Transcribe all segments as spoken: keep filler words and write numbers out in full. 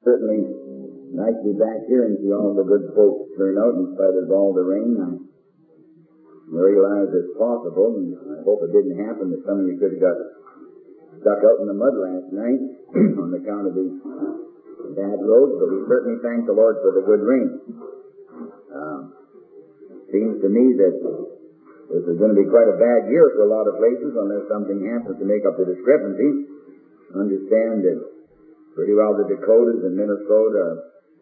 Certainly nice to be back here and see all the good folks turn out in spite of all the rain. I realize it's possible, and I hope it didn't happen, that some of you could have got stuck out in the mud last night on account of these bad roads, but we certainly thank the Lord for the good rain. Uh, seems to me that this is going to be quite a bad year for a lot of places unless something happens to make up the discrepancy. Understand that pretty well the Dakotas and Minnesota are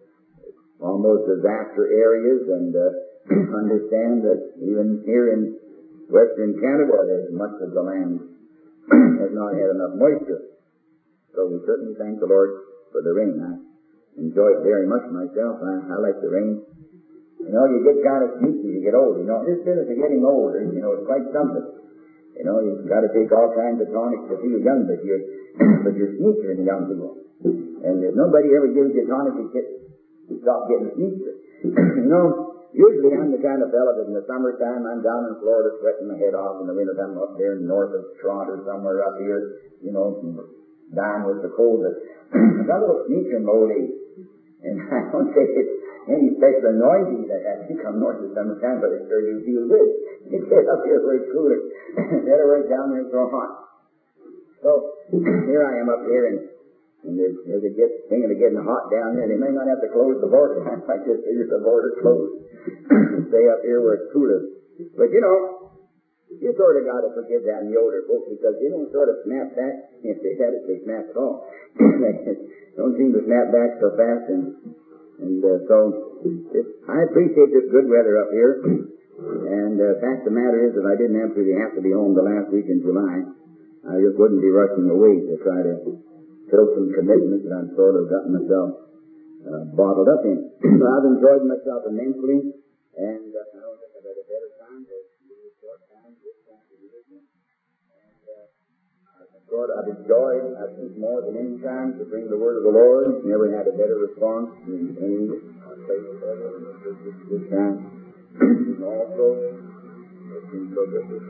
almost disaster areas, and uh, understand that even here in western Canada, as much of the land has not had enough moisture. So we certainly thank the Lord for the rain. I enjoy it very much myself. I, I like the rain. You know, you get kind of sneaky as you get older. You know, this business of getting older, you know, it's quite something. You know, you've got to take all kinds of tonics to feel young, but you're, but you're sneakier than young people. And if nobody ever gives you tonic to get, to stop getting sneakier. You know, usually I'm the kind of fella that in the summertime I'm down in Florida sweating my head off, in the wintertime I'm up there north of Toronto, somewhere up here, you know, dying with the cold. But I got a little sneaker in my old age. And I don't say it's any special anointing that I think I'm north of summertime, but it sure do feel good. You get up here where it's cooler. Better work down there so hot. So here I am up here, and And as it gets thinking of getting hot down here, they may not have to close the border. I just figured the border closed. Stay up here where it's cooler. But you know, you sort of got to forgive that in the older folks, because they don't sort of snap back. If they had it, they snap at all. They don't seem to snap back so fast. And and uh, so it, I appreciate this good weather up here. And uh, fact of the matter is, if I didn't absolutely have to be home the last week in July, I just wouldn't be rushing away to try to fill some commitments that I've sort of gotten myself uh, bottled up in. So I've enjoyed myself immensely, and uh, I don't think I've had a better time to do a short time this time of year. And uh, I've, sort of, I've enjoyed, I think, more than any time to bring the word of the Lord. Never had a better response than any place ever, and it's just a good time. And also, it's been so good this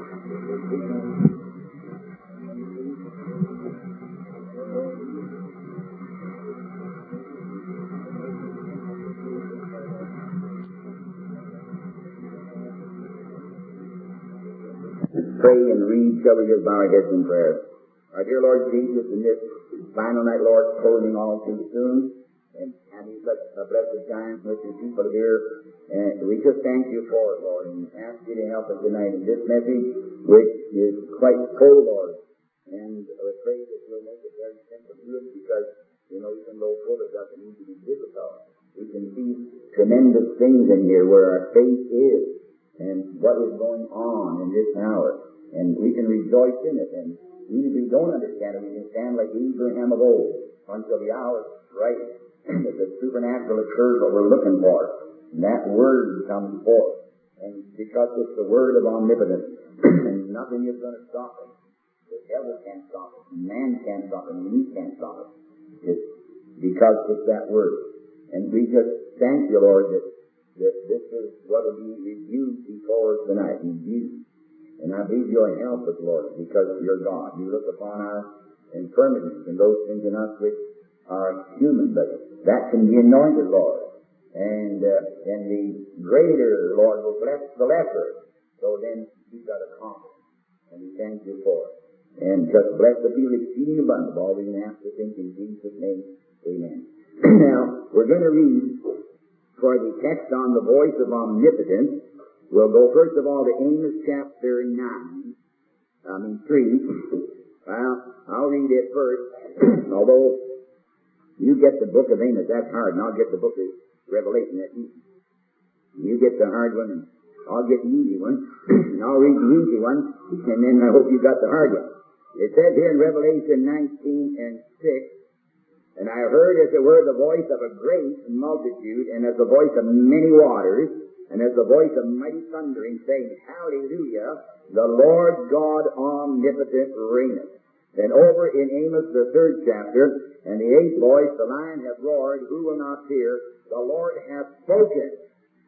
time. Pray and read, shall we just bow our heads in prayer. Our dear Lord Jesus, in this final night, Lord, closing all too soon, and having such a blessed time with your people here, and we just thank you for it, Lord, and ask you to help us tonight in this message, which is quite cold, Lord, and we pray that you'll make it very simple to us, because, you know, even though full, it doesn't need to be difficult. We can see tremendous things in here where our faith is, and what is going on in this hour. And we can rejoice in it. And even if we don't understand it, we can stand like Abraham of old until the hour is right, that the supernatural occurs what we're looking for. And that word comes forth. And because it's the word of omnipotence, and nothing is going to stop it. The devil can't stop it. Man can't stop it. And we can't stop it. It's because it's that word. And we just thank you, Lord, that, that this is what will be reviewed before us tonight. Reviewed. And I believe you'll help us, Lord, because you're God. You look upon our infirmities and those things in us which are human, but that can be anointed, Lord. And uh, and the greater, Lord, will bless the lesser. So then we've got a confidence. And we thank you for it. And just bless the people exceeding abundant of all we can ask to think in Jesus' name. Amen. Now, we're going to read for the text on the voice of omnipotence. We'll go first of all to Amos chapter nine, I mean three. Well, I'll read it first, although you get the book of Amos, that's hard, and I'll get the book of Revelation, that's easy. You get the hard one, and I'll get the easy one, and I'll read the easy one, and then I hope you got the hard one. It says here in Revelation nineteen and six, and I heard as it were the voice of a great multitude, and as the voice of many waters, and as the voice of mighty thundering, saying, Hallelujah, the Lord God omnipotent reigneth. Then over in Amos the third chapter, and the eighth voice, the lion hath roared, who will not fear? The Lord hath spoken,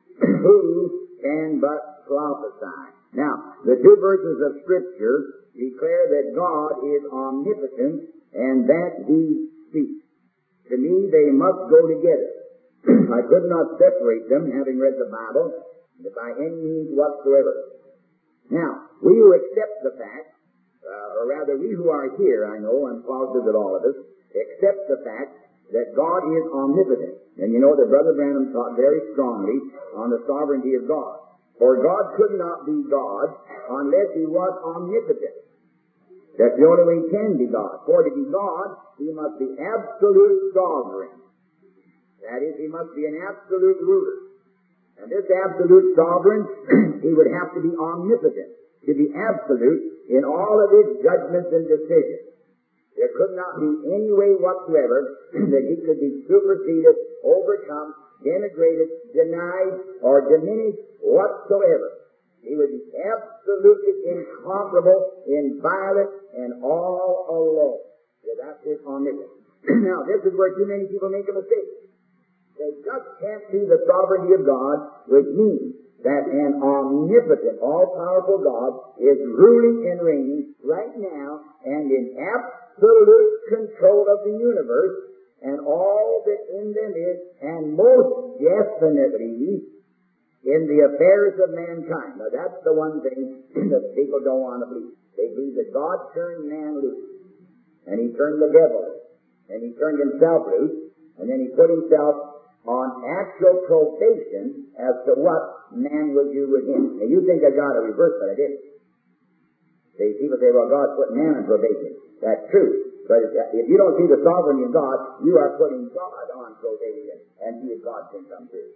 who can but prophesy? Now, the two verses of Scripture declare that God is omnipotent and that He speaks. To me, me they must go together. I could not separate them, having read the Bible, by any means whatsoever. Now, we who accept the fact, uh, or rather we who are here, I know, I'm positive that all of us, accept the fact that God is omnipotent. And you know that Brother Branham taught very strongly on the sovereignty of God. For God could not be God unless He was omnipotent. That's the only way He can be God. For to be God, He must be absolute sovereign. That is, He must be an absolute ruler. And this absolute sovereign, He would have to be omnipotent, to be absolute in all of His judgments and decisions. There could not be any way whatsoever that He could be superseded, overcome, denigrated, denied, or diminished whatsoever. He would be absolutely incomparable, inviolate, and all alone. So that's His omnipotence. Now, this is where too many people make a mistake. They just can't see the sovereignty of God, which means that an omnipotent, all-powerful God is ruling and reigning right now and in absolute control of the universe and all that in them is, and most definitely in the affairs of mankind. Now, that's the one thing that people don't want to believe. They believe that God turned man loose, and He turned the devil loose, and He turned Himself loose, and then He put Himself on actual probation as to what man would do with Him. Now, you think I got a reverse, but I didn't. See, people say, well, God put man on probation. That's true. But if you don't see the sovereignty of God, you are putting God on probation, and see if God can come through.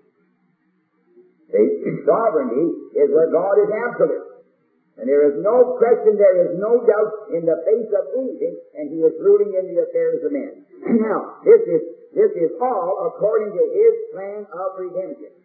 See, sovereignty is where God is absolute. And there is no question, there is no doubt in the face of anything, and He is ruling in the affairs of men. Now, this is This is all according to His plan of redemption.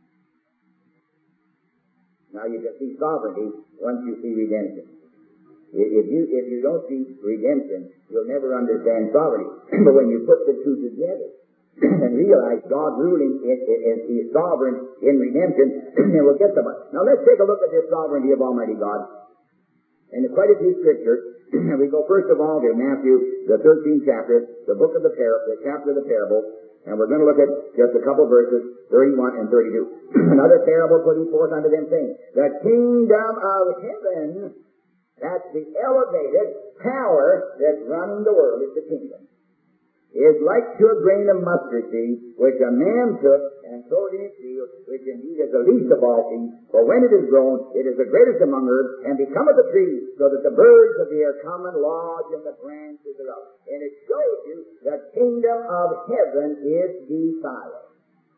Now you can see sovereignty once you see redemption. If you, if you don't see redemption, you'll never understand sovereignty. But when you put the two together and realize God ruling as He's sovereign in redemption, then we'll get the money. Now let's take a look at this sovereignty of Almighty God. And there's quite a few scriptures. We go first of all to Matthew, the thirteenth chapter, the book of the parable, the chapter of the parable, and we're going to look at just a couple verses, thirty-one and thirty-two. Another parable put He forth unto them, saying, the kingdom of heaven, that's the elevated power that's running the world, is the kingdom, is like to a grain of mustard seed, which a man took and sowed in his field, which indeed is the least of all seeds. For when it is grown, it is the greatest among herbs, and becometh a tree, so that the birds of the air come and lodge in the branches thereof. And it shows you the kingdom of heaven is defiled.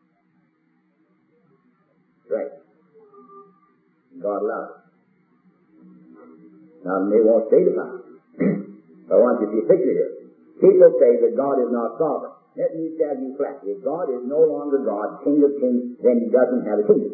Right. God loves it. Now, they won't stay defiled. I want you to see a picture here. People say that God is not sovereign. Let me tell you flat. If God is no longer God, King of kings, then He doesn't have a kingdom.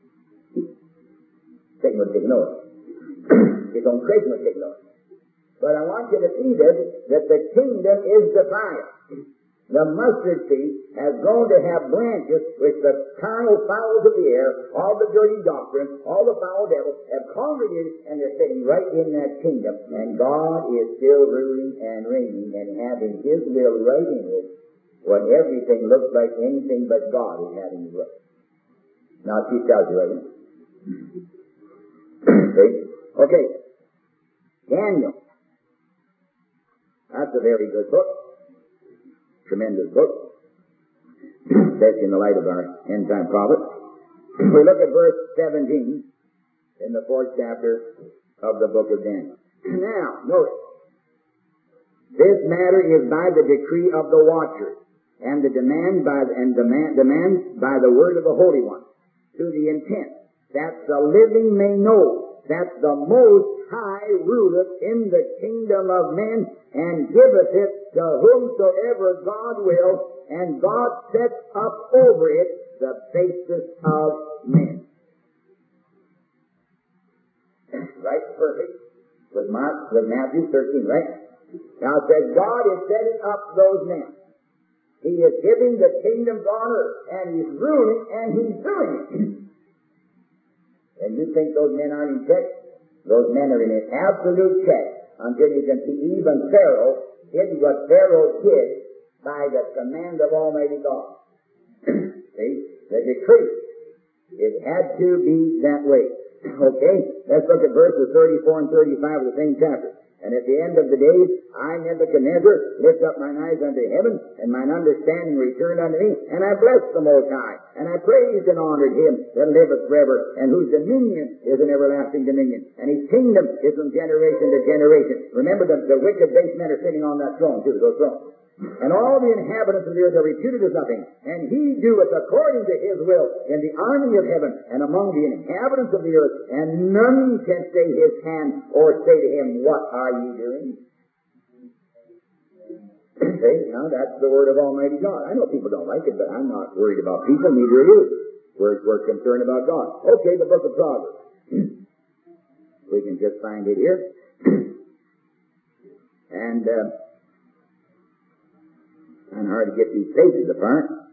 Satan would take notice. His own creation would take notice. But I want you to see this, that the kingdom is defiled. The mustard seed has grown to have branches which the carnal fowls of the air, all the dirty doctrine, all the foul devils have congregated, and they're sitting right in that kingdom. And God is still ruling and reigning and having His will right in it, when everything looks like anything but God is having His will. Now she tells you everything. Okay? Okay. Daniel. That's a very good book. Tremendous book, especially in the light of our end-time prophet. We look at verse seventeen in the fourth chapter of the book of Daniel. Now, notice, this matter is by the decree of the watchers, and the demand by the, and demand demands by the word of the Holy One, to the intent that the living may know that the Most High ruleth in the kingdom of men, and giveth it to whomsoever God will, and God sets up over it the basis of men. Right? Perfect. With Mark, with Matthew thirteen, right? Now it says God is setting up those men. He is giving the kingdoms on earth, and He's ruling, and He's doing it. And you think those men aren't in check? Those men are in an absolute check until you can see even Pharaoh hid what Pharaoh hid by the command of Almighty God. See? The decree. It had to be that way. Okay? Let's look at verses thirty-four and thirty-five of the same chapter. And at the end of the days, I, Nebuchadnezzar, lift up mine eyes unto heaven, and mine understanding returned unto me, and I blessed the Most High, and I praised and honored him that liveth forever, and whose dominion is an everlasting dominion, and his kingdom is from generation to generation. Remember, the, the wicked base men are sitting on that throne, too, those thrones. And all the inhabitants of the earth are reputed as nothing, and he doeth according to his will in the army of heaven and among the inhabitants of the earth, and none can stay his hand or say to him, what are ye doing? See, now that's the word of Almighty God. I know people don't like it, but I'm not worried about people, neither are you. We're, we're concerned about God. Okay, the book of Proverbs. We can just find it here. And, uh, and hard to get these pages apart.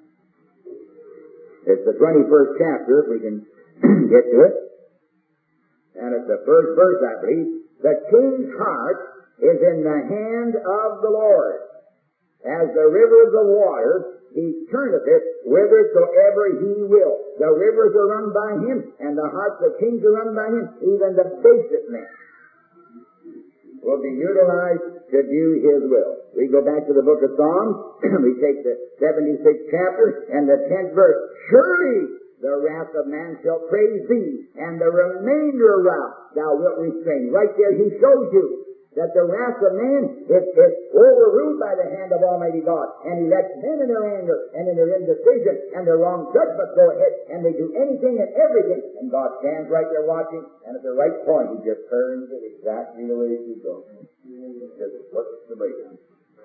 It's the twenty-first chapter, if we can get to it. And it's the first verse, I believe. The king's heart is in the hand of the Lord. As the rivers of water, he turneth it whithersoever he will. The rivers are run by him, and the hearts of kings are run by him, even the basest men will be utilized to do his will. We go back to the book of Psalms, we take the seventy-sixth chapter and the tenth verse. Surely the wrath of man shall praise thee, and the remainder of wrath thou wilt restrain. Right there he shows you that the wrath of man is, is overruled by the hand of Almighty God, and he lets men in their anger and in their indecision and their wrong judgment go ahead, and they do anything and everything, and God stands right there watching, and at the right point he just turns it exactly the way it should go. Just puts the brake on.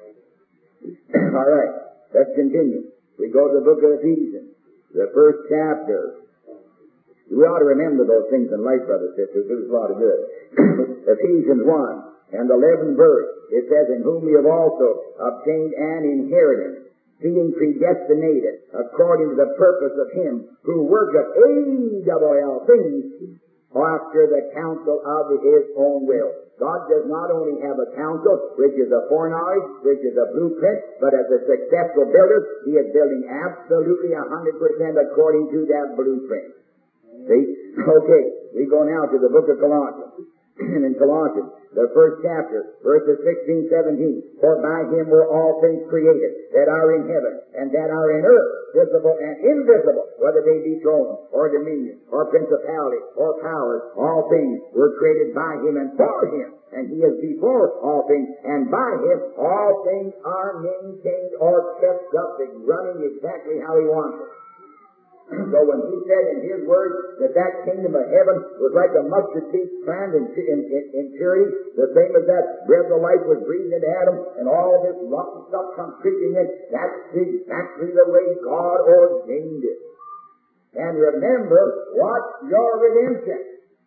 All right, let's continue. We go to the book of Ephesians, the first chapter. We ought to remember those things in life, brothers and sisters. Do us a lot of good. Ephesians one. And the eleventh verse, it says, in whom we have also obtained an inheritance, being predestinated according to the purpose of him who worketh A double L things after the counsel of his own will. God does not only have a counsel, which is a foreknowledge, which is a blueprint, but as a successful builder, he is building absolutely one hundred percent according to that blueprint. See? Okay, we go now to the book of Colossians. And in Colossians, the first chapter, verses sixteen, seventeen, for by him were all things created that are in heaven and that are in earth, visible and invisible, whether they be thrones or dominions or principalities or powers, all things were created by him and for him. And he is before all things, and by him all things are maintained or kept up and running exactly how he wants it. So when he said in his words that that kingdom of heaven was like a mustard seed planted in, in, in, in purity, the same as that breath of life was breathed into Adam, and all this rotten stuff comes creeping in, that's exactly the way God ordained it. And remember, what's your redemption?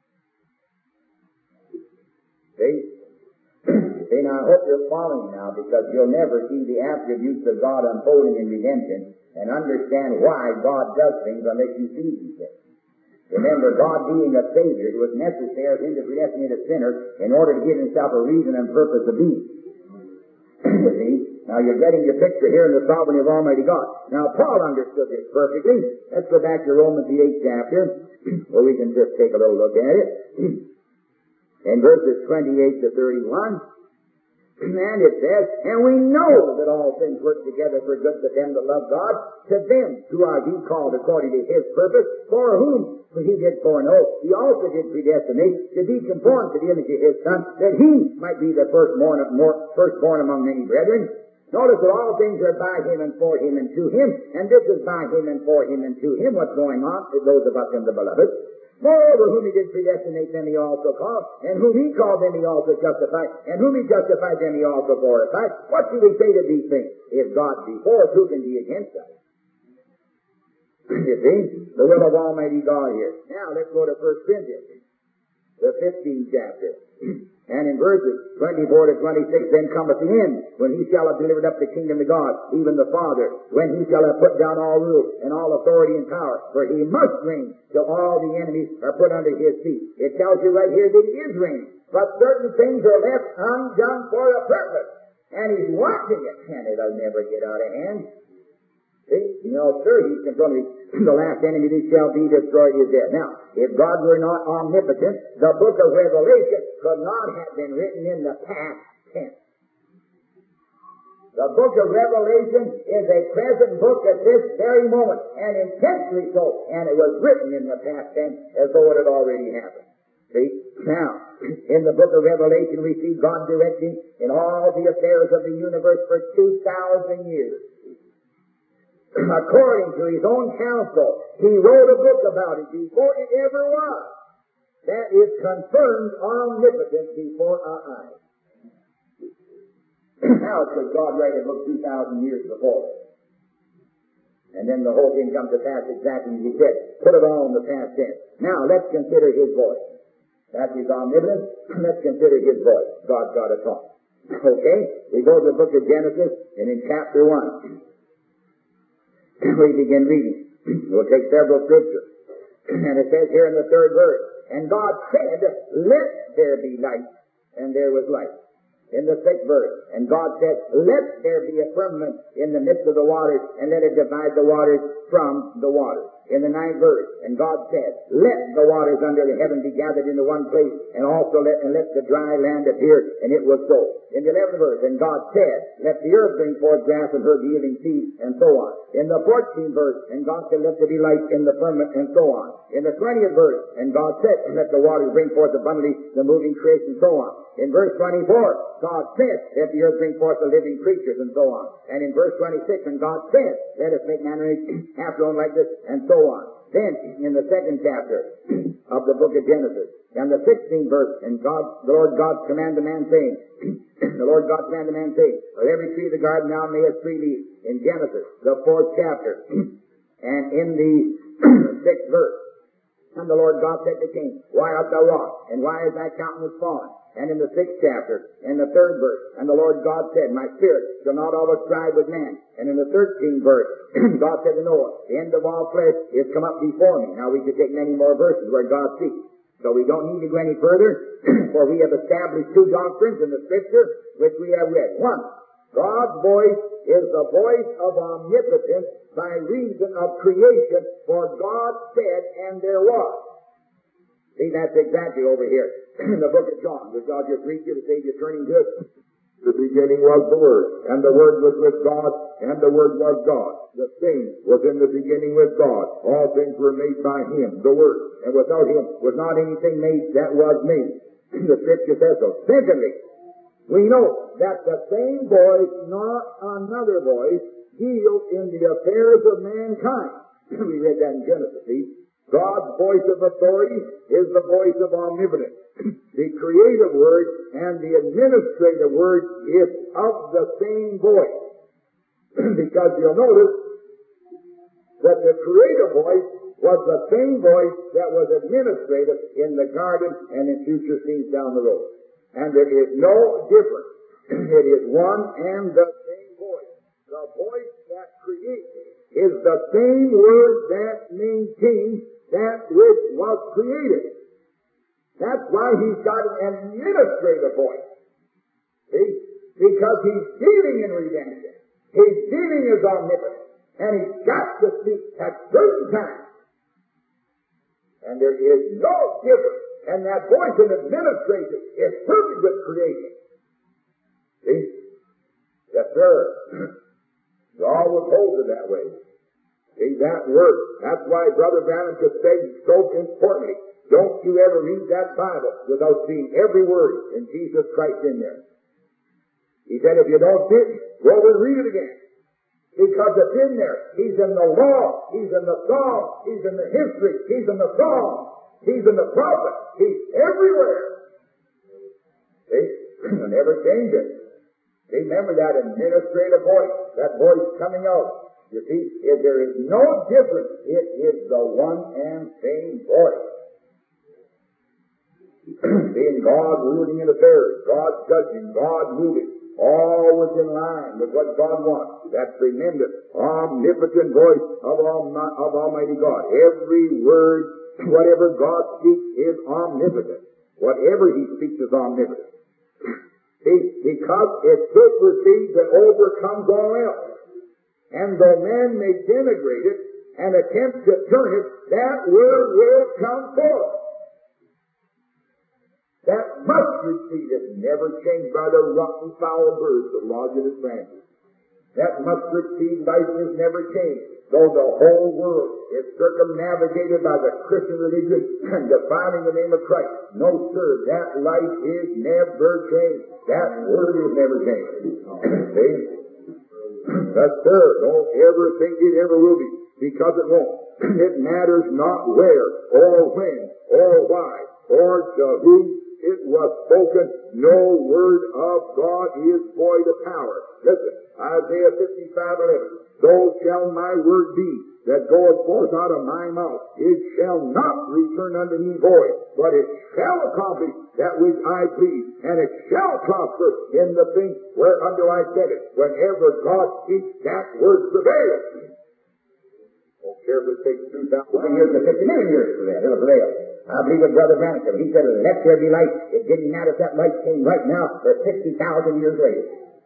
See? See, now I hope you're following now, because you'll never see the attributes of God unfolding in redemption and understand why God does things unless you see these things. Remember, God being a Savior, it was necessary for him to predestinate a sinner in order to give himself a reason and purpose of being. You see? Now you're getting your picture here in the sovereignty of Almighty God. Now Paul understood this perfectly. Let's go back to Romans the eighth chapter, where we can just take a little look at it. In verses twenty-eight to thirty-one, and it says, and we know that all things work together for good to them that love God, to them who are be called according to his purpose, for whom he did foreknow, he also did predestinate to be conformed to the image of his Son, that he might be the firstborn, of more, firstborn among many brethren. Notice that all things are by him and for him and to him, and this is by him and for him and to him what's going on to those of us in the beloved. Moreover, whom he did predestinate, them he also called, and whom he called, them he also justified, and whom he justified, them he also glorified. What do we say to these things? If God be for us, who can be against us? You see, the will of Almighty God here. Now, let's go to First Corinthians, the fifteenth chapter. And in verses twenty-four to twenty-six, then cometh the end, when he shall have delivered up the kingdom to God, even the Father, when he shall have put down all rule and all authority and power, for he must reign till all the enemies are put under his feet. It tells you right here that he is reigning, but certain things are left undone for a purpose. And he's watching it, and it'll never get out of hand. See? You know, sir, he's confronting the last enemy that shall be destroyed is death. Now, if God were not omnipotent, the book of Revelation could not have been written in the past tense. The book of Revelation is a present book at this very moment, and intensely so, and it was written in the past tense as though it had already happened. See? Now, in the book of Revelation we see God directing in all the affairs of the universe for two thousand years. According to his own counsel, he wrote a book about it before it ever was. That is confirmed omnipotence before our eyes. How could God write a book two thousand years before? And then the whole thing comes to pass exactly as he said. Put it all in the past tense. Now, let's consider his voice. That's his omnipotence. Let's consider his voice. God got to talk. Okay? We go to the book of Genesis, and in chapter one, we begin reading. We'll take several scriptures. And it says here in the third verse, and God said, let there be light, and there was light. In the sixth verse, and God said, let there be a firmament in the midst of the waters, and let it divide the waters from the waters. In the ninth verse, and God said, let the waters under the heaven be gathered into one place, and also let, and let the dry land appear, and it was so. In the eleventh verse, and God said, let the earth bring forth grass and herb yielding seed, and so on. In the fourteenth verse, and God said, let there be light in the firmament, and so on. In the twentieth verse, and God said, let the waters bring forth abundantly the moving creation, and so on. In verse twenty-four, God said, let the earth bring forth the living creatures, and so on. And in verse twenty-six, and God said, let us make man after own likeness, and so on. Then, in the second chapter of the book of Genesis, and the sixteenth verse, and God, the Lord God commanded the man, saying, the Lord God commanded the man, saying, of every tree of the garden thou mayest freely, in Genesis, the fourth chapter, and in the sixth verse, and the Lord God said to Cain, why art thou wroth, and why is thy countenance fallen? And in the sixth chapter, in the third verse, and the Lord God said, my spirit shall not always strive with man. And in the thirteenth verse, God said to Noah, the end of all flesh is come up before me. Now we could take many more verses where God speaks. So we don't need to go any further, for we have established two doctrines in the Scripture, which we have read. One, God's voice is the voice of omnipotence by reason of creation, for God said, and there was. See, that's exactly over here in the book of John, which I'll just read you to save you turning to it. The beginning was the Word, and the Word was with God, and the Word was God. The same was in the beginning with God. All things were made by Him, the Word, and without Him was not anything made that was made. The Scripture says so. Secondly, we know that the same voice, not another voice, deals in the affairs of mankind. We read that in Genesis, see? God's voice of authority is the voice of omnipotence. The creative word and the administrative word is of the same voice. Because you'll notice that the creative voice was the same voice that was administrative in the garden and in future scenes down the road. And there is no difference. It is one and the same voice. The voice that creates is the same word that maintains that which was created. That's why he's got an administrative voice. See? Because he's dealing in redemption. He's dealing as omnipotent. And he's got to speak at certain times. And there is no difference. And that voice of administration is perfect with creation. See? Yes, sir. You always hold it that way. See, that word. That's why Brother Branham could say so importantly, don't you ever read that Bible without seeing every word in Jesus Christ in there. He said, if you don't see it, go over and read it again. Because it's in there. He's in the law. He's in the psalm. He's in the history. He's in the psalm. He's in the prophet. He's everywhere. See? Never change it. See, remember that administrative voice. That voice coming out. You see, if there is no difference, it is the one and same voice. Being God ruling in affairs, God judging, God moving, all was in line with what God wants. That tremendous, omnipotent voice of, Almi- of Almighty God. Every word, whatever God speaks is omnipotent. Whatever He speaks is omnipotent. See, because it supersedes and overcomes all else. And though man may denigrate it and attempt to turn it, that word will come forth. That mustard seed is never changed by the rotten, foul birds that lodge in its branches. That mustard seed life is never changed, though the whole world is circumnavigated by the Christian religion and defiling the name of Christ. No, sir, that life is never changed. That word is never changed. See? Yes, sir. Don't ever think it ever will be, because it won't. It matters not where, or when, or why, or to whom it was spoken. No word of God is void of power. Listen, Isaiah fifty-five eleven. So shall my word be that goeth forth out of my mouth. It shall not return unto me void, but it shall accomplish that which I please, and it shall prosper in the thing whereunto I sent it. Whenever God speaks, that word prevails. Don't care if it takes two thousand years or fifty million years for that. It'll prevail. I believe with Brother Branham. He said, let there be light. It didn't matter if that light came right now or sixty thousand years later.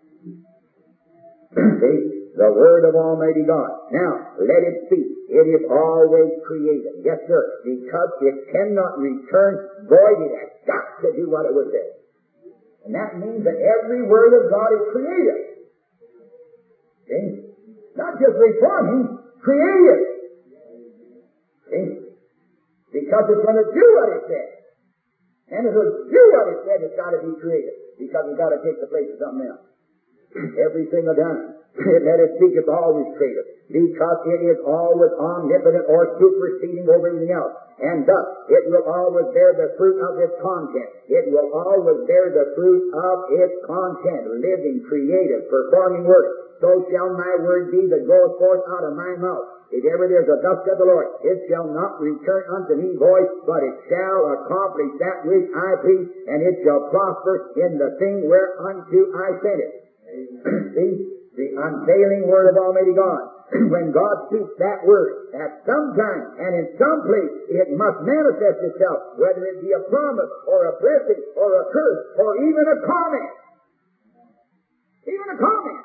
See? The Word of Almighty God. Now, let it speak. It is always created. Yes, sir. Because it cannot return void, it has got to do what it was said. And that means that every Word of God is created. See? Not just reforming, created. See? Because it's going to do what it said. And if it'll do what it said, it's got to be created. Because it's got to take the place of something else. Every single time. Let it speak, it's always created. Because it is always omnipotent or superseding over everything else. And thus, it will always bear the fruit of its content. It will always bear the fruit of its content. Living, creative, performing work. So shall my word be that goes forth out of my mouth. If ever there's a thus saith the Lord, it shall not return unto me void, but it shall accomplish that which I please, and it shall prosper in the thing whereunto I sent it. See? The unfailing word of Almighty God. When God speaks that word, at some time and in some place, it must manifest itself, whether it be a promise or a blessing or a curse or even a comment. Even a comment.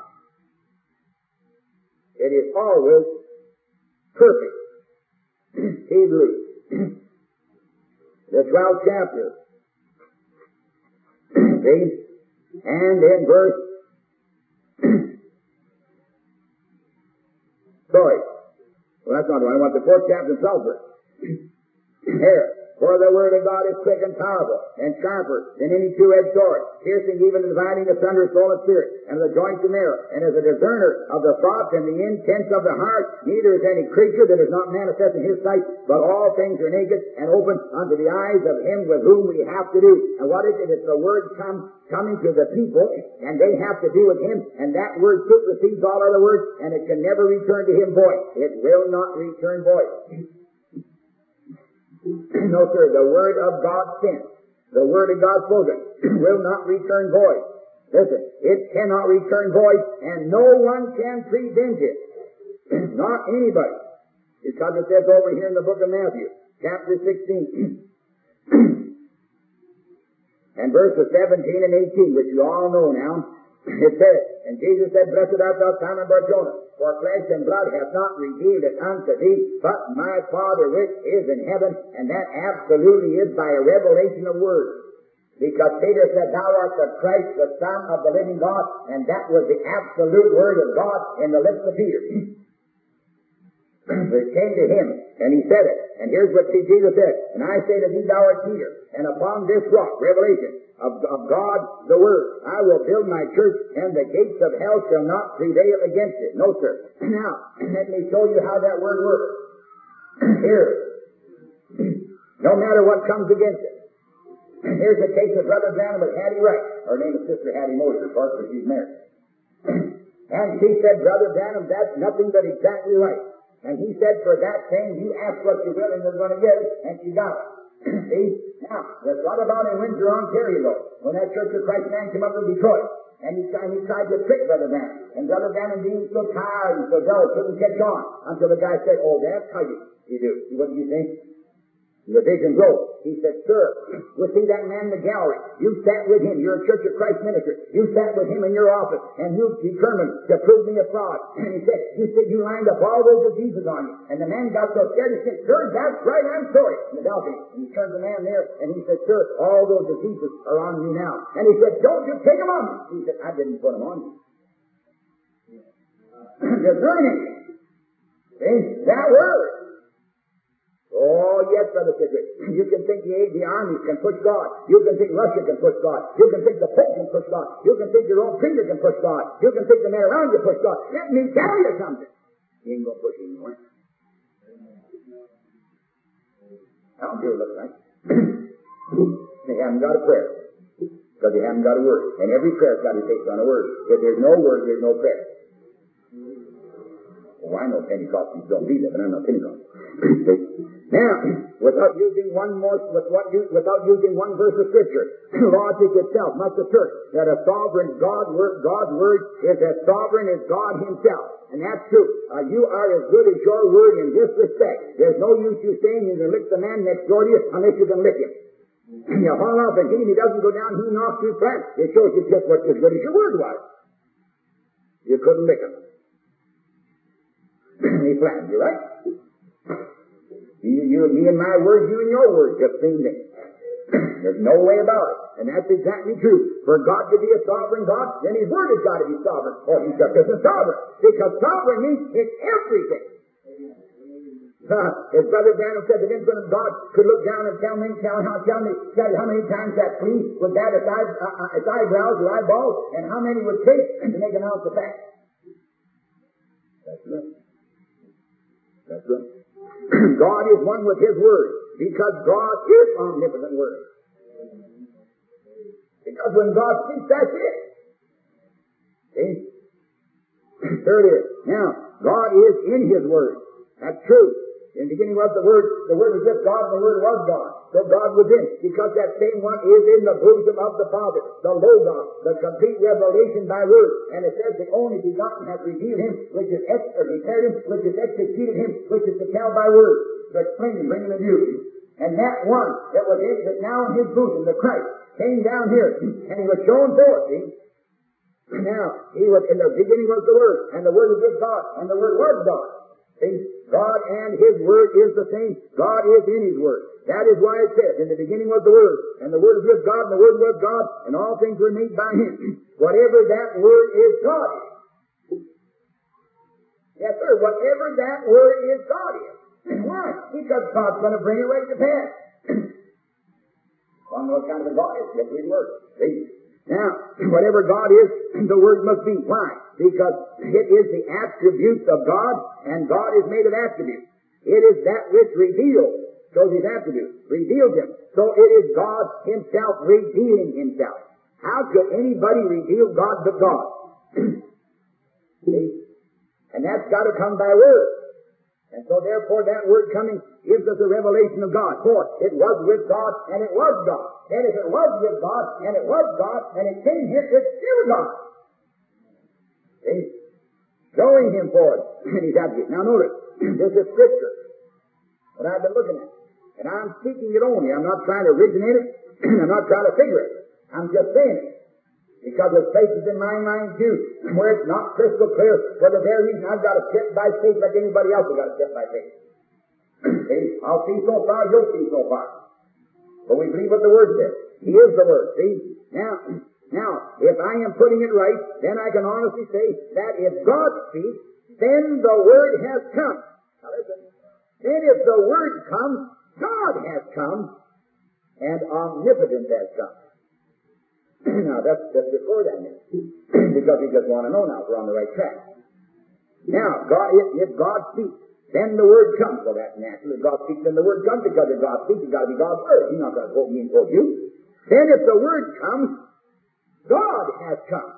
It is always perfect. Hebrews, the twelfth chapter. See? And in verse Sorry. Well, that's not the one. I want the fourth chapter and twelfth verse. Here. For the word of God is quick and powerful, and sharper than any two-edged sword, piercing even and dividing asunder soul and spirit, and the joints and marrow, and is a discerner of the thoughts and the intents of the heart. Neither is any creature that is not manifest in his sight, but all things are naked and open unto the eyes of him with whom we have to do. And what is it? It's the word come, coming to the people, and they have to do with him, and that word supersedes all other words, and it can never return to him void. It will not return void. No, sir, the word of God sent, the word of God spoken, will not return void. Listen, it cannot return void, and no one can prevent it. Not anybody. Because it says over here in the book of Matthew, chapter sixteen, and verses seventeen and eighteen, which you all know now, it says, and Jesus said, Blessed art thou, Simon Bar-Jonah, for flesh and blood hath not revealed it unto thee, but my Father which is in heaven. And that absolutely is by a revelation of words. Because Peter said, Thou art the Christ, the Son of the living God, and that was the absolute word of God in the lips of Peter. It came to him, and he said it. And here's what Jesus said, And I say to thee, Thou art Peter, and upon this rock, revelation, Of, of God, the Word, I will build my church, and the gates of hell shall not prevail against it. No, sir. Now, let me show you how that word works. Here. No matter what comes against it. Here's the case of Brother Branham with Hattie Wright. Her name is Sister Hattie Moses, of course, but she's married. And she said, Brother Branham, that's nothing but exactly right. And he said, for that thing, you ask what you will, and you're going to get it, and she got it. See? Now, there's what about in Windsor, Ontario, though, when that Church of Christ man came up in Detroit, and he tried, he tried to trick Brother Branham. And Brother Branham being so tired and so dull, couldn't catch on, until the guy said, oh, that's how you, you do. What do you think? The vision broke. He said, sir, we see that man in the gallery. You sat with him. You're a Church of Christ minister. You sat with him in your office, and you determined to prove me a fraud. And he said, you said you lined up all those diseases on you. And the man got so scared, he said, sir, that's right, I'm sorry. In the balcony. And he turned the man there, and he said, sir, all those diseases are on me now. And he said, don't you take them on me. He said, I didn't put them on you. They're burning. See? That word. Oh, yes, Brother Sidgwick. You can think the, the armies can push God. You can think Russia can push God. You can think the Pope can push God. You can think your own preacher can push God. You can think the men around you push God. Let me tell you something. He ain't going to push you anymore. I don't care what it looks like. They haven't got a prayer. Because they haven't got a word. And every prayer's got to be based on a word. If there's no word, there's no prayer. Oh, I know Pentecostals don't believe that, but I'm not Pentecostal. Now, without using one more, with what, without using one verse of Scripture, logic itself must assert that a sovereign God word, God's word is as sovereign as God Himself. And that's true. Uh, you are as good as your word in this respect. There's no use you saying you can lick the man next door to you unless you can lick him. You haul off and hit him, he doesn't go down, he knocks you flat. It shows you just what as good as your word was. You couldn't lick him. He flattened you, right? You, you, me and my words, you and your words, just same thing. There's no way about it. And that's exactly true. For God to be a sovereign God, then His word has got to be sovereign. Or He just isn't sovereign. Because sovereign means it's everything. Uh, as Brother Daniel said, the infant of God could look down and tell me, tell, how, tell me, tell you how many times that flea would bat its, eye, uh, its eyebrows or eyeballs, and how many would take to make an ounce of fat. That's right. That's right. God is one with His Word, because God is omnipotent Word. Because when God speaks, that's it. See? There it is. Now, God is in His Word. That's true. In the beginning was the Word, the Word was with God, and the Word was God. So God was in, because that same one is in the bosom of the Father, the Logos, the complete revelation by Word. And it says the only begotten has revealed Him, which is ex, or declared Him, which is executed Him, which is to tell by Word, to explain Him, bring Him to view. And that one that was in, that now in His bosom, the Christ, came down here, and He was shown forth, see? Now, He was, in the beginning was the Word, and the Word was with God, and the Word was God. See, God and His Word is the same. God is in His Word. That is why it says, in the beginning was the Word, and the Word was with God, and the Word was God, and all things were made by Him. Whatever that Word is, God is. Yes, sir, whatever that Word is, God is. Why? Because God's going to bring it right to pass. One what kind of a God is, get His Word. See? Now, whatever God is, the Word must be. Why? Because it is the attributes of God, and God is made of attributes. It is that which reveals, shows His attributes, reveals Him. So it is God Himself revealing Himself. How could anybody reveal God but God? See? And that's got to come by Word. And so therefore that Word coming gives us a revelation of God. For it was with God, and it was God. And if it was with God, and it was God, and it came here, it's still God. See? Showing Him forth in His attributes. Now notice, this is Scripture, what I've been looking at. And I'm speaking it only. I'm not trying to originate it. I'm not trying to figure it. I'm just saying it. Because there's places in my mind, too, where it's not crystal clear, for the very reason I've got to step by faith like anybody else has got to step by faith. See? I'll see so far, you'll see so far. But we believe what the Word says. He is the Word, see? Now, now, if I am putting it right, then I can honestly say that if God speaks, then the Word has come. Now listen. Then if the Word comes, God has come, and omnipotence has come. Now, that's just before that, because we just want to know now if we're on the right track. Now, God, if, if God speaks, then the Word comes. Well, that's natural. If God speaks, then the Word comes, because if God speaks, it's got to be God's Word. He's not going to quote me and quote you. Then if the Word comes, God has come.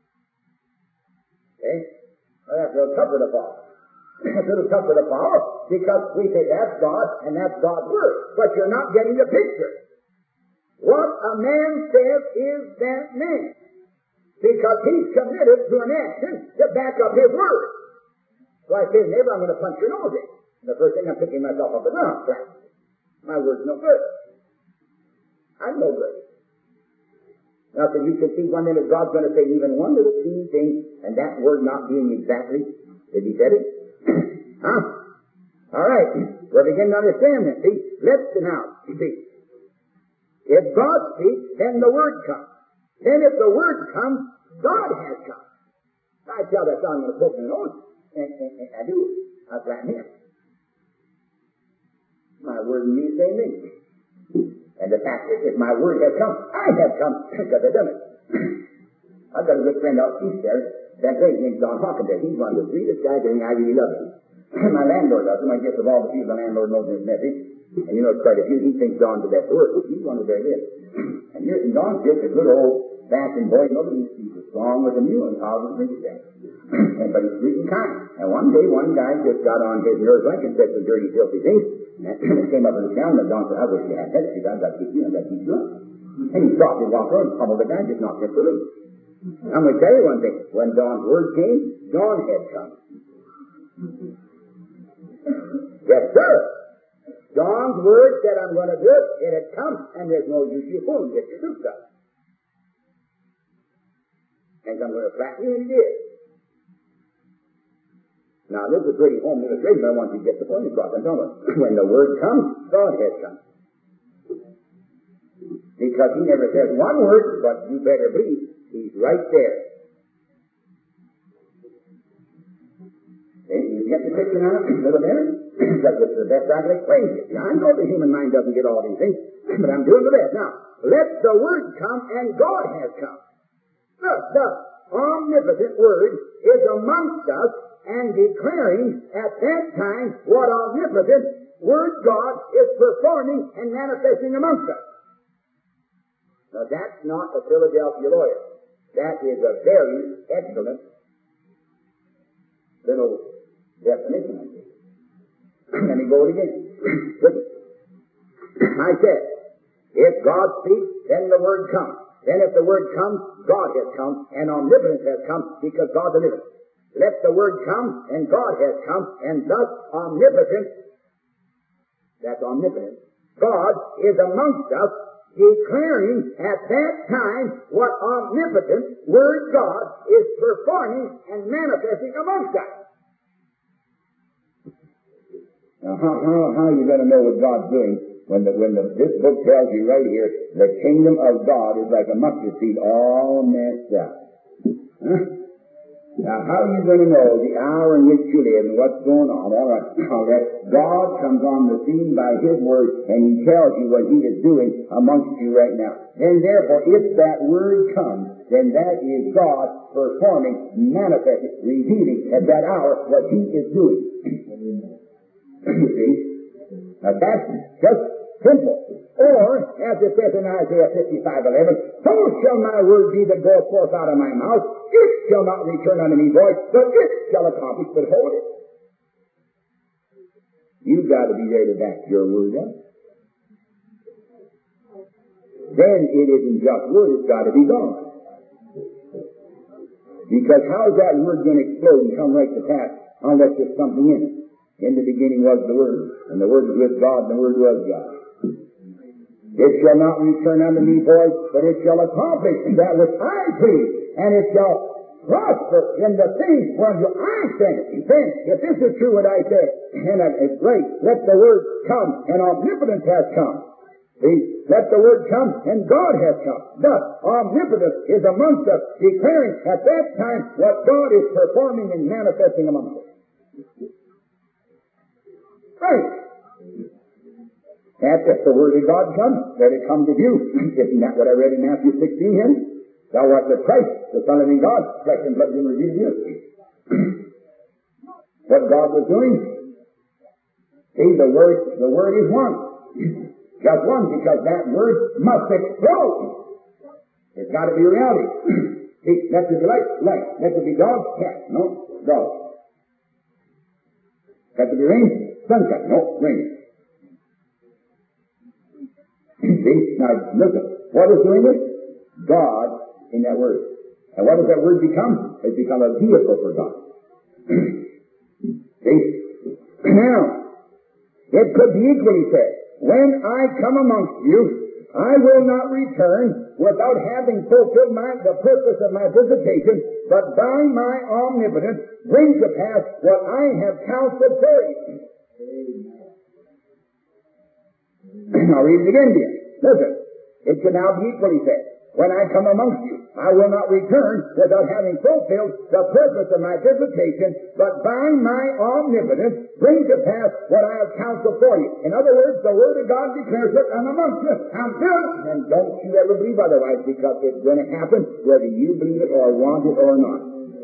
Okay? Well, that's a little tougher to follow. That's a little tougher to follow, because we say that's God, and that's God's Word. But you're not getting the picture. What a man says is that man. Because he's committed to an action to back up his word. So I say, neighbor, I'm going to punch your nose in. The first thing I'm picking myself up the ground. My word's no good. I'm no good. Now, so you can see one minute God's going to say even one little teeny thing, and that word not being exactly as He said it. Huh? All right. We're beginning to understand this. See? Let's now, you see. If God speaks, then the word comes. Then if the word comes, God has come. I tell that song in the book, you know, and, and, and I do. I flatten Him. My word and me say me. And the fact is, if my word has come, I have come because I've done it. I've got a good friend out east there. That great name's Don Hawkins. He's one of the sweetest guys, and I really love him. My landlord loves him. I guess of all the people the landlord knows in his message, and you know quite a few, he thinks Don's the best word. He's one of the very best. And, you're, and Don's just a good old fashioned boy. Nobody he's as strong with a mule and powerful as he says. And but he's sweet and kind. And one day, one guy just got on his nerves like and said some dirty, filthy things. And it came up in the town, and Don said, I wish you had that. He said, I've got to keep you, I've got to keep you up. And he stopped and walked around and pummeled the guy, just knocked him for loose. I'm going to tell you one thing. When Don's word came, Don had come. Yes, sir. Don's word said, I'm going to do it. It had come, and there's no use you fooling. Get your do stuff. And I'm going to flatten you, and he did. Now, this is a pretty home illustration. I want you to get the point across. I'm telling you, when the word comes, God has come. Because He never says one word, but you better believe He's right there. Okay, you get the picture now, a little better? Because it's the best I can explain it. Now, I know the human mind doesn't get all these things, but I'm doing the best. Now, let the word come, and God has come. Look, the omnipotent word is amongst us, and declaring at that time what omnipotent word God is performing and manifesting amongst us. Now that's not a Philadelphia lawyer. That is a very excellent little definition. Let me go it again. Listen. I said, if God speaks, then the word comes. Then if the word comes, God has come, and omnipotence has come because God's omnipotent. Let the word come, and God has come, and thus omnipotent, that's omnipotent, God is amongst us, declaring at that time what omnipotent word God is performing and manifesting amongst us. Now, how, how, how are you going to know what God's doing when, the, when the, this book tells you right here, the kingdom of God is like a mustard seed all messed up? Huh? Now, how are you going to know the hour in which you live and what's going on? All right, now that God comes on the scene by His word, and He tells you what He is doing amongst you right now. And therefore, if that word comes, then that is God performing, manifesting, revealing at that hour what He is doing. You see? Now, that's just simple. Or, as it says in Isaiah fifty-five eleven, so shall my word be that goeth forth out of my mouth. It shall not return unto me void, but it shall accomplish but hold it. You've got to be there to back your word up. Then it isn't just word, it's got to be God. Because how is that word going to explode and come right to pass unless there's something in it? In the beginning was the Word, and the Word was with God, and the Word was God. It shall not return unto me void, but it shall accomplish that which I please, and it shall prosper in the thing whereunto I send it. Then, if this is true what I said, and it's great, let the Word come, and omnipotence has come. See, let the Word come, and God has come. Thus, omnipotence is amongst us, declaring at that time what God is performing and manifesting amongst us. Right. That's if the Word of God comes, let it come to view. Isn't that what I read in Matthew sixteen here? Thou art the Christ, the Son of the living God, flesh and blood being revealed to you. What God was doing? See, the Word, the Word is one. Just one, because that Word must explode. It's got to be reality. See, let there be light, light. Let there be God, cat. No, God. Let there be rain. Sunshine, no, rain. See? Now, listen. What is doing it? God in that word. And what does that word become? It's become a vehicle for God. See? Now, it could be equally said, when I come amongst you, I will not return without having fulfilled my, the purpose of my visitation, but by my omnipotence bring to pass what I have counseled for you. I'll read it again to you. Listen, it can now be equally said. When I come amongst you, I will not return without having fulfilled the purpose of my visitation, but by my omnipotence bring to pass what I have counseled for you. In other words, the Word of God declares that I'm amongst you. I'm doing it. And don't you ever believe otherwise, because it's going to happen whether you believe it or want it or not.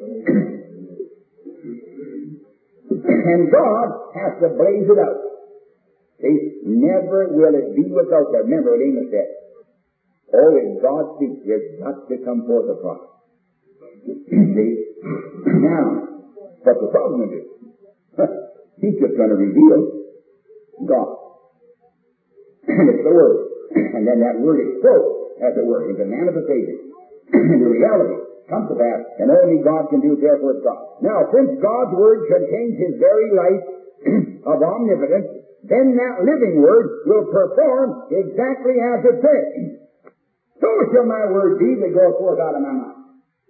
And God has to blaze it out. See, never will it be without that. Remember what Amos said. Oh, if God speaks, there's got to come forth a prophet. See? Now, what's the problem with it? He's just going to reveal God. And it's the Word. And then that Word explodes, as it were, into manifestation. And the reality comes to pass, and only God can do it, therefore it's God. Now, since God's Word contains His very life of omnipotence, then that living Word will perform exactly as it says. So shall my word be that goeth forth out of my mouth.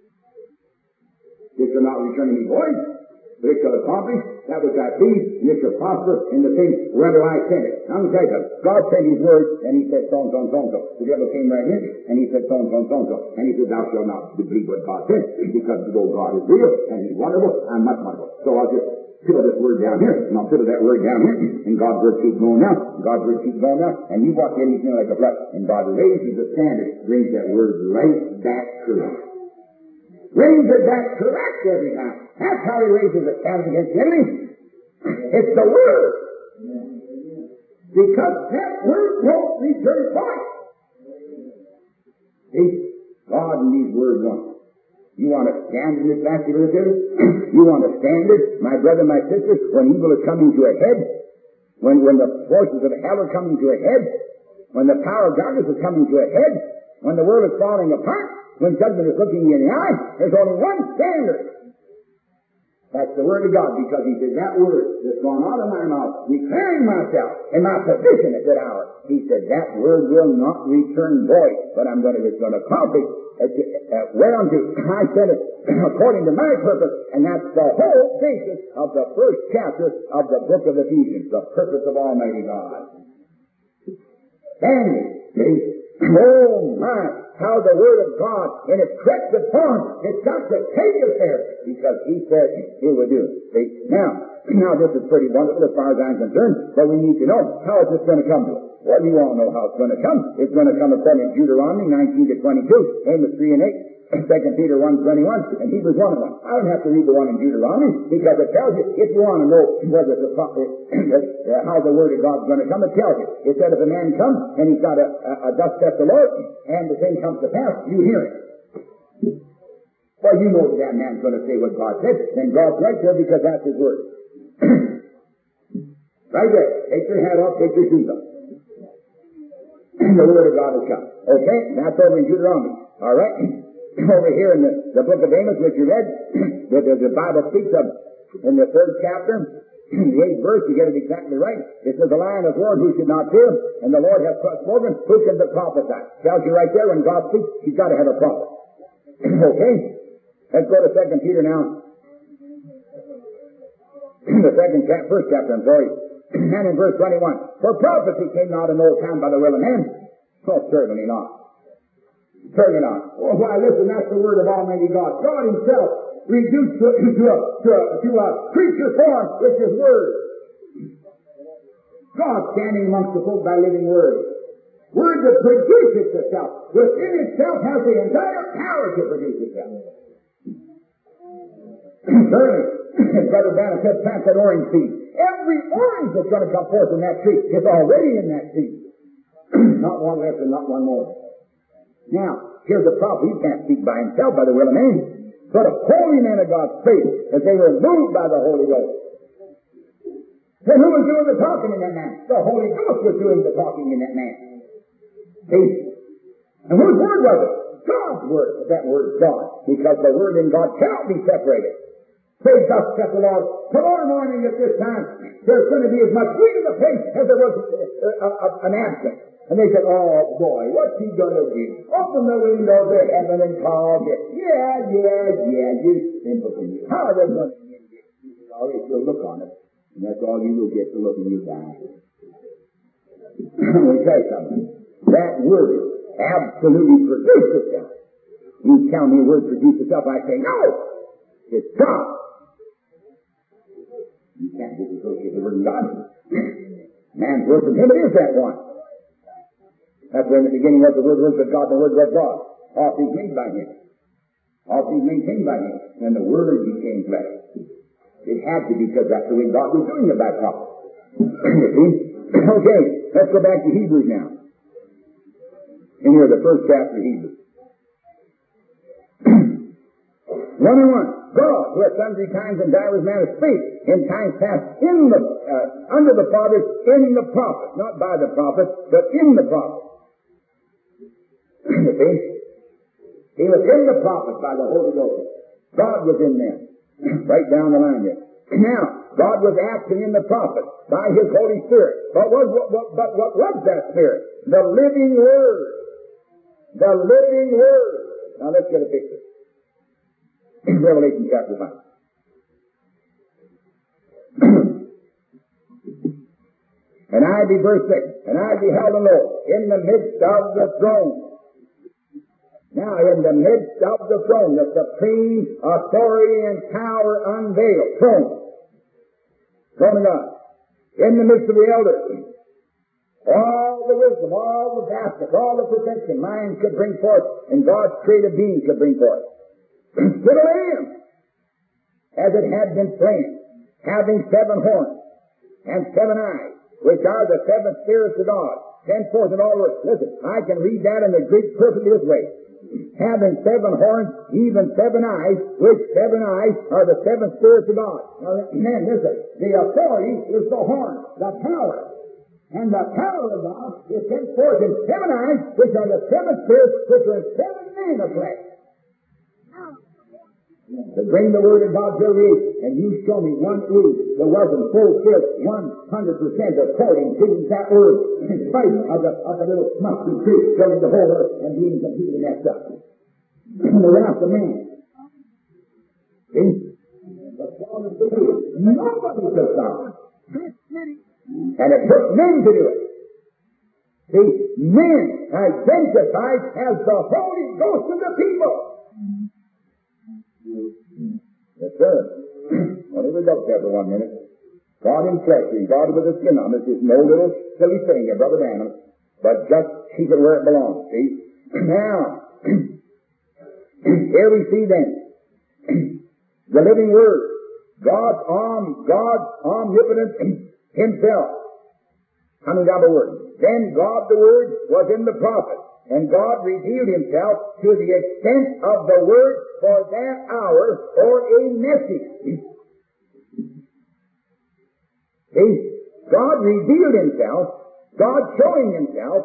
It shall not return to me void, but it shall accomplish that which I please, and it shall prosper in the thing wherever I send it. Now, I'm going to tell you, God sent His word, and He said so and so and so and so. The devil came right in, and He said so and so and so and so. And He said, thou shalt not believe what God said, because though God is real, and He's wonderful, I'm much wonderful. So I'll just fiddle this word down here, and I'll fiddle that word down here, and God's word keeps going down, and God's word keeps going down, and you walk in, he's like a flesh, and God raises the standard, brings that word right back correct. Brings it back correct every time. That's how He raises the standard against the enemy. It's the word. Because that word won't return void. See, God and these words one. You want to stand in this vascular system? You want to stand it, my brother, my sister, when evil is coming to a head, when, when the forces of hell are coming to a head, when the power of darkness is coming to a head, when the world is falling apart, when judgment is looking you in the eye, there's only one standard. That's the Word of God, because He said that word that's gone out of my mouth, declaring myself in my position at that hour. He said that word will not return void, but I'm going to, it's going to accomplish uh, uh, whereunto I sent it according to my purpose, and that's the whole basis of the first chapter of the book of Ephesians, the purpose of Almighty God. Standing, see? Oh my, how the Word of God in its corrected form, it's got to take us there, because He said He would do it. See? Now, now this is pretty wonderful as far as I'm concerned, but we need to know, how is this going to come to us? Well, you all know how it's going to come. It's going to come according to Deuteronomy nineteen to twenty-two, Amos three and eight, Second Peter one twenty-one, and Hebrews one and one. I don't have to read the one in Deuteronomy, because it tells you, if you want to know whether the prophet, how the Word of God's going to come, it tells you. It said if a man comes, and he's got a, a, a thus saith the Lord, and the thing comes to pass, you hear it. Well, you know that that man's going to say what God said, then God's right there, because that's His Word. Right there. Take your hat off, take your shoes off. The Word of God has come. Okay? That's over in Deuteronomy. All right? Over here in the, the book of Amos, which you read, that the Bible speaks of in the third chapter, the eighth verse, you get it exactly right. It says, the lion of war who should not fear, and the Lord hath spoken, who can but prophesy? Tells you right there, when God speaks, He's got to have a prophet. Okay? Let's go to Second Peter now. The second chapter, first chapter, I'm sorry. And in verse twenty-one, for prophecy came not in old time by the will of man. Oh, certainly not. Certainly not. Oh, why, listen, that's the word of Almighty God. God Himself reduced to, to, a, to, a, to a creature form with His word. God standing amongst the folk by living word. Word that produces itself. Within itself has the entire power to produce itself. Certainly, as Brother Banner said, plant that orange seed. Every orange that's going to come forth in that tree is already in that seed. Not one less and not one more. Now, here's the prophet. He can't speak by himself, by the will of man. But a holy man of God spake, as they were moved by the Holy Ghost. And who was doing the talking in that man? The Holy Ghost was doing the talking in that man. See? And whose word was it? God's word. That word is God. Because the word in God cannot be separated. Say, thus saith the Lord, tomorrow morning at this time, there's going to be as much wheat in the place as there was uh, uh, uh, an absence. And they said, oh boy, what's he going to do? Open the windows of heaven and call it. Yeah, yeah, yeah, you simpleton. How are they going to get it? Oh, if you'll look on it. And that's all you will get to look and you'll die. Let me tell you something. That word absolutely produced itself. You tell me a word produced itself, I say, no! It's God. You can't disassociate the word of God. Man's word from him, it is that one. That's where in the beginning was the word was of God, the word was God. All things made by him. All things maintained by him. And the word became flesh. It had to be because that's the way God was doing it by prophet. You see? Okay, let's go back to Hebrews now. In here, the first chapter of Hebrews. One and one. God, who at sundry times and divers manners spake in times past in the, uh, under the fathers, in the prophets, not by the prophets, but in the prophets. You see? He was in the prophets by the Holy Ghost. God was in them. Right down the line there. Now, God was acting in the prophets by His Holy Spirit. But what, what, what, but what was that Spirit? The living Word. The living Word. Now let's get a picture. Revelation chapter five. And I be verse six. And I beheld the Lord in the midst of the throne. Now, in the midst of the throne, the supreme authority and power unveiled. Throne. Throne of God. In the midst of the elders. All the wisdom, all the vastness, all the perfection man could bring forth, and God's creative being could bring forth. To the Lamb, as it had been slain, having seven horns and seven eyes, which are the seven spirits of God, sent forth in all words. Listen, I can read that in the Greek perfectly this way. Having seven horns, even seven eyes, which seven eyes are the seven spirits of God. Now, man, listen, the authority is the horn, the power. And the power of God is sent forth in seven eyes, which are the seven spirits, which are seven men of flesh. To bring the word of God to creation, and you show me one age that wasn't fulfilled one hundred percent according to that word, in spite of the, of the little mustard tree filling the whole earth and being completely messed up. The wrath of man. See? The fall of the world. Nobody could stop it. And it took men to do it. See, men identified as the Holy Ghost of the people. Yes, sir. Only we look there for one minute. God in flesh, and God with a skin on it, is no little silly thing here, Brother Branham, but just keep it where it belongs, see? Now, here we see then, the living Word, God's arm, God's omnipotence Himself, coming down the Word. Then God the Word was in the prophet. And God revealed Himself to the extent of the Word for that hour or a message. See? God revealed Himself, God showing Himself,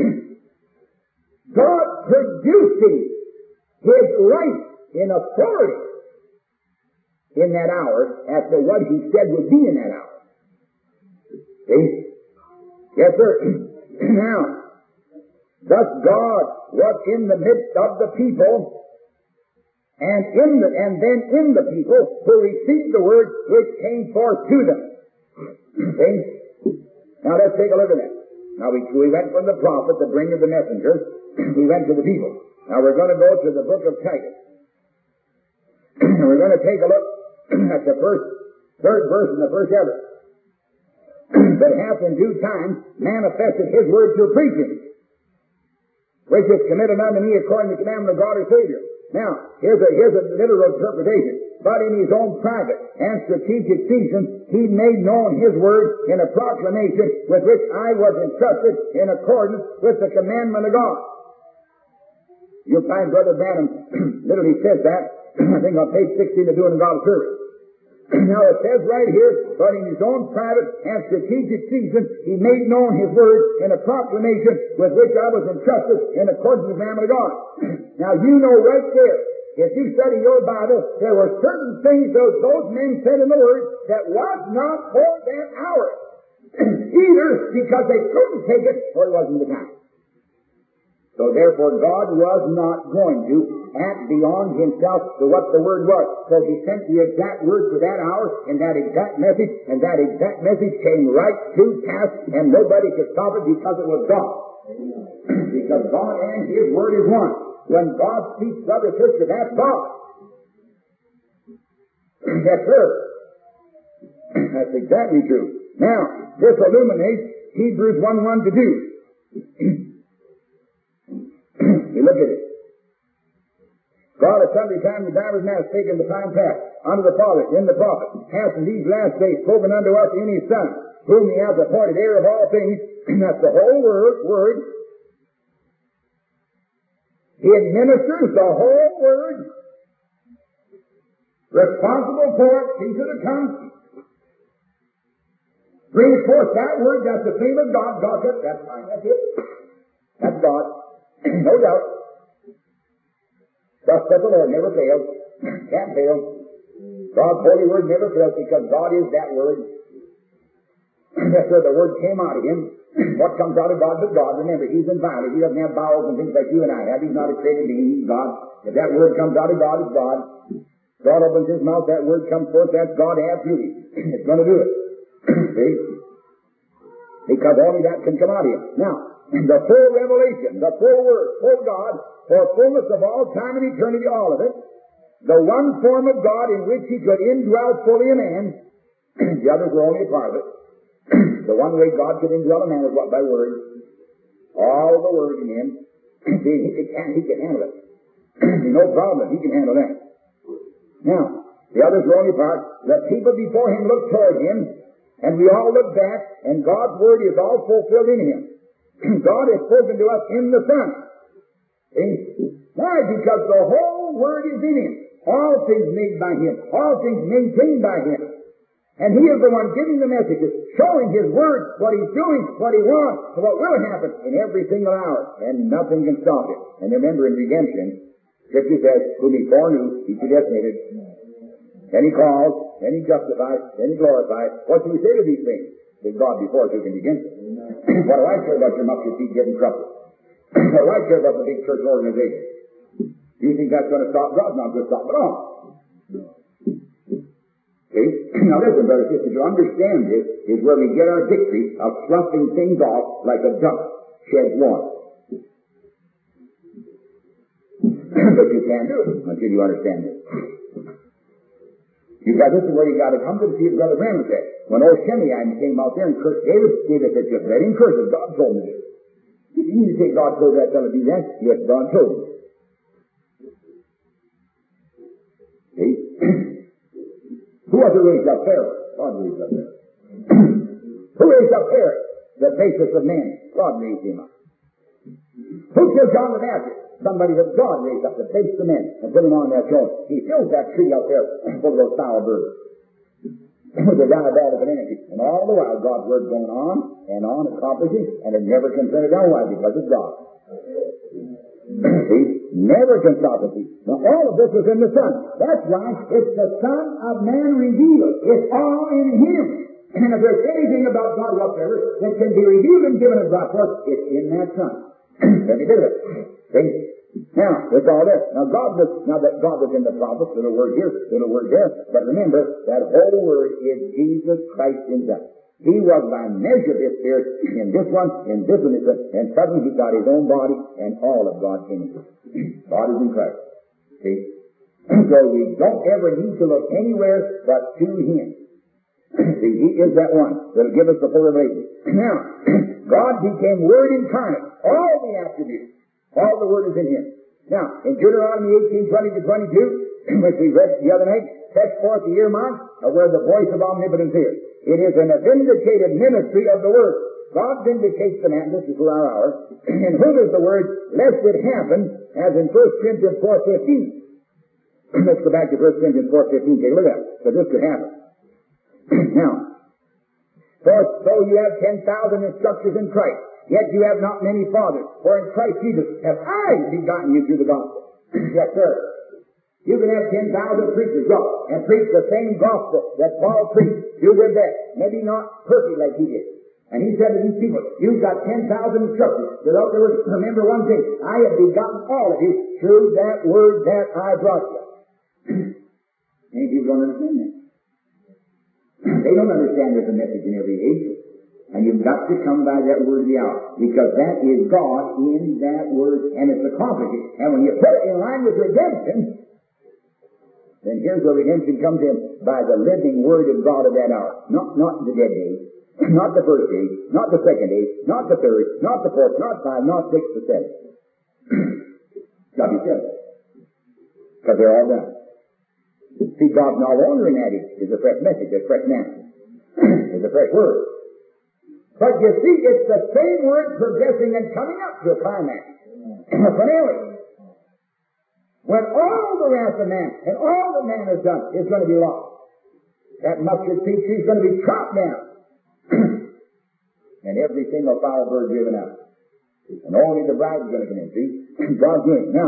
God producing His right in authority in that hour as to what He said would be in that hour. See? Yes, sir. Now, thus God was in the midst of the people, and in the, and then in the people who received the word which came forth to them. See? Now let's take a look at that. Now we, we went from the prophet, the bringer of the messengers, we went to the people. Now we're going to go to the book of Titus. And we're going to take a look at the first, third verse in the first ever. That hath in due time manifested His word through preaching, which is committed unto me according to the commandment of God our Savior. Now, here's a, here's a literal interpretation. But in His own private and strategic season, He made known His word in a proclamation with which I was entrusted in accordance with the commandment of God. You'll find Brother Branham literally says that, I think on page sixteen of Doing God's Service. Now it says right here, but in His own private and strategic season, He made known His word in a proclamation with which I was entrusted in accordance with the commandment of God. Now you know right there if you study your Bible, there were certain things those, those men said in the Word that was not for that hour. Either because they couldn't take it or it wasn't the time. So therefore God was not going to act beyond himself to what the Word was. So he sent the exact Word for that hour and that exact message, and that exact message came right to pass, and nobody could stop it because it was God. Because God and His Word is one. When God speaks, brother, sister, that's God. Yes, sir. That's exactly true. Now, this illuminates Hebrews one one to two. You look at it. God at sundry times and divers manners spake in the time past unto the fathers in the prophets, hath in these last days spoken unto us in His Son, whom He hath appointed heir of all things. That's the whole word, word. He administers the whole Word, responsible for it, things that have come. Brings forth that Word, that's the theme of God. God said, that's fine, that's it. That's God. No doubt. Thus said the Lord, never fails. Can't fail. God's holy Word never fails because God is that Word. That's where the Word came out of Him. What comes out of God but God? Remember, He's inviolate. He doesn't have bowels and things like you and I have. He's not a created being. He's God. If that Word comes out of God, it's God. God opens His mouth, that Word comes forth, that's God absolutely. It's going to do it. See? Because only that can come out of Him. Now, the full revelation, the full Word, full God, for fullness of all time and eternity, all of it, the one form of God in which He could indwell fully a man, the others were only a part of it. The one way God could indwell a man was what? By Word. All the Word in Him. See, He can, he can handle it. No problem, He can handle that. Now, the others were only part. The people before Him looked toward Him, and we all look back, and God's Word is all fulfilled in Him. God has spoken to us in the Son. See? Why? Because the whole Word is in Him. All things made by Him. All things maintained by Him. And He is the one giving the messages, showing His Word, what He's doing, what He wants, what will happen in every single hour. And nothing can stop it. And remember, in redemption, Scripture says, whom He foreknew, He predestinated. Then He calls, then He justifies, then He glorifies. What do we say to these things? That God before us who can begin. What do I care about your mustard seed getting trouble? What do I care about the big church organization? Do you think that's going to stop? God's not going to stop at all. See? Now listen, brothers and sisters, to understand this is where we get our victory of sloughing things off like a duck sheds water. But you can't do it until you understand this. You've got, this is where you got to come to see what Brother Branham said. When old Shemiah came out there and cursed David, David said, just let him curse it. God told me this. You need to say God told that fellow to do that? Yes, God told him. See? Who was it raised up Pharaoh? God raised up Pharaoh. Who raised up Herod? The basis of man. God raised him up. Who killed John the Baptist? Somebody that God raised up, the base of men, and put him on that throne. He fills that tree out there full of those foul birds. With a diabolical energy. And all the while, God's Word's going on and on, accomplishing, and it never can turn it down. Why? Because it's God. See? Never can stop it. Now, all of this is in the Son. That's why it's the Son of Man revealed. It's all in Him. And if there's anything about God whatsoever that can be revealed and given and brought forth, it's in that Son. Every bit of it. See? Now, it's all there. Now, God was, now that God was in the prophets, little word here, little word there, but remember, that whole Word is Jesus Christ Himself. He was by measure this Spirit in this one, in this one, and suddenly He got His own body, and all of God came into it. God is in Christ. See? So we don't ever need to look anywhere but to Him. See, He is that one that'll give us the full revelation. Now, God became Word incarnate. All the attributes. All the Word is in Him. Now, in Deuteronomy eighteen, twenty to twenty-two, which we read the other night, sets forth the earmark of where the voice of omnipotence is. It is an vindicated ministry of the Word. God vindicates the man, this is for our hour, and who is the Word, lest it happen, as in First Corinthians four fifteen. Let's go back to First Corinthians four fifteen, take a look at it, because this could happen. Now, for though you have ten thousand instructors in Christ, yet you have not many fathers, for in Christ Jesus have I begotten you through the gospel. Yes, sir. You can have ten thousand preachers go and preach the same gospel that Paul preached. Do their best. Maybe not perfect like he did. And he said to these people, you've got ten thousand instructors without the word. Remember one thing, I have begotten all of you through that word that I brought you. Many people don't understand that. They don't understand there's a message in every age. And you've got to come by that word of the hour. Because that is God in that word, and it's accomplished. And when you put it in line with redemption, then here's where redemption comes in, by the living word of God of that hour. Not, not the dead days, not the first age, not the second age, not the third, not the fourth, not five, not six, but seven. Got to be seven. Because they're all done. See, God's no longer in that age. It's a fresh message, a fresh man. It's a fresh word. But you see, it's the same word progressing and coming up to a climax. A finale. When all the wrath of man and all that man has done is going to be lost. That mustard seed tree is going to be chopped down. And every single foul bird driven out. And only the bride is going to come in. See? God's doing it. Now,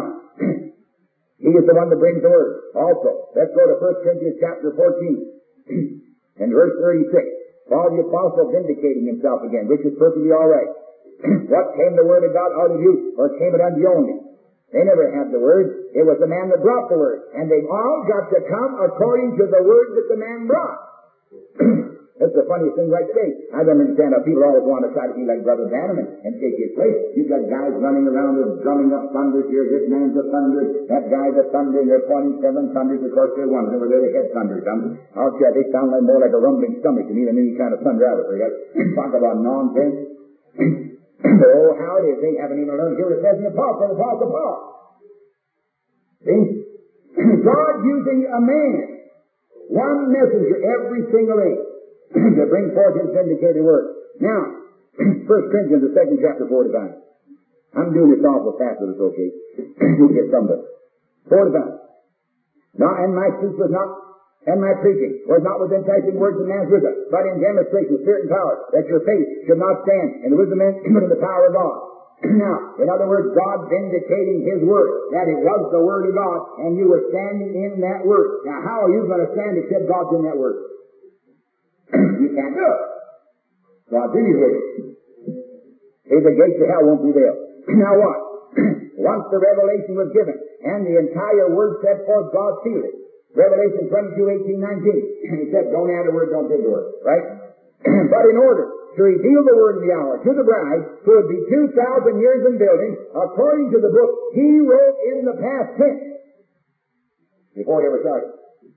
he is the one that brings the word. Also, let's go to First Corinthians chapter fourteen. And verse thirty-six. Paul the apostle vindicating himself again, which is perfectly all right. What came the word of God out of you, or came it unto you only? They never had the word. It was the man that brought the word. And they've all got to come according to the word that the man brought. That's the funniest thing right today. I don't understand how people always want to try to be like Brother Branham and, and take his place. You've got guys running around with drumming up thunders here. This man's a thunder. That guy's a thunder. And they're pointing seven thunders. Of course, they're one. Over there, they head thunders. Um, I'll tell you, they sound like more like a rumbling stomach than even any kind of thunder I ever heard. Talk about nonsense. Oh, how it is. They haven't even learned to hear what it says in the Apostle, the Apostle Paul. See? God using a man, one messenger every single age, to bring forth his vindicated word. Now, First Corinthians, the second chapter, forty-five. I'm doing this awful fast, but it's okay. We'll get some of it. forty-five. Now, and my speech was not, and my preaching was not with enticing words of man's wisdom, but in demonstration of spirit and power, that your faith should not stand in the wisdom of men, but in the power of God. Now, in other words, God vindicating His word, that it was the word of God, and you were standing in that word. Now, how are you going to stand except God's in that word? You can't do it. God's in His word. See, the gates of hell won't prevail. Now what? Once the revelation was given, and the entire word set forth, God sealed it. Revelation twenty-two, eighteen, nineteen. He said, don't add a word, don't take a word. Right? But in order to reveal the word of the hour to the bride, who would be two thousand years in building, according to the book, He wrote in the past tense, before He ever started.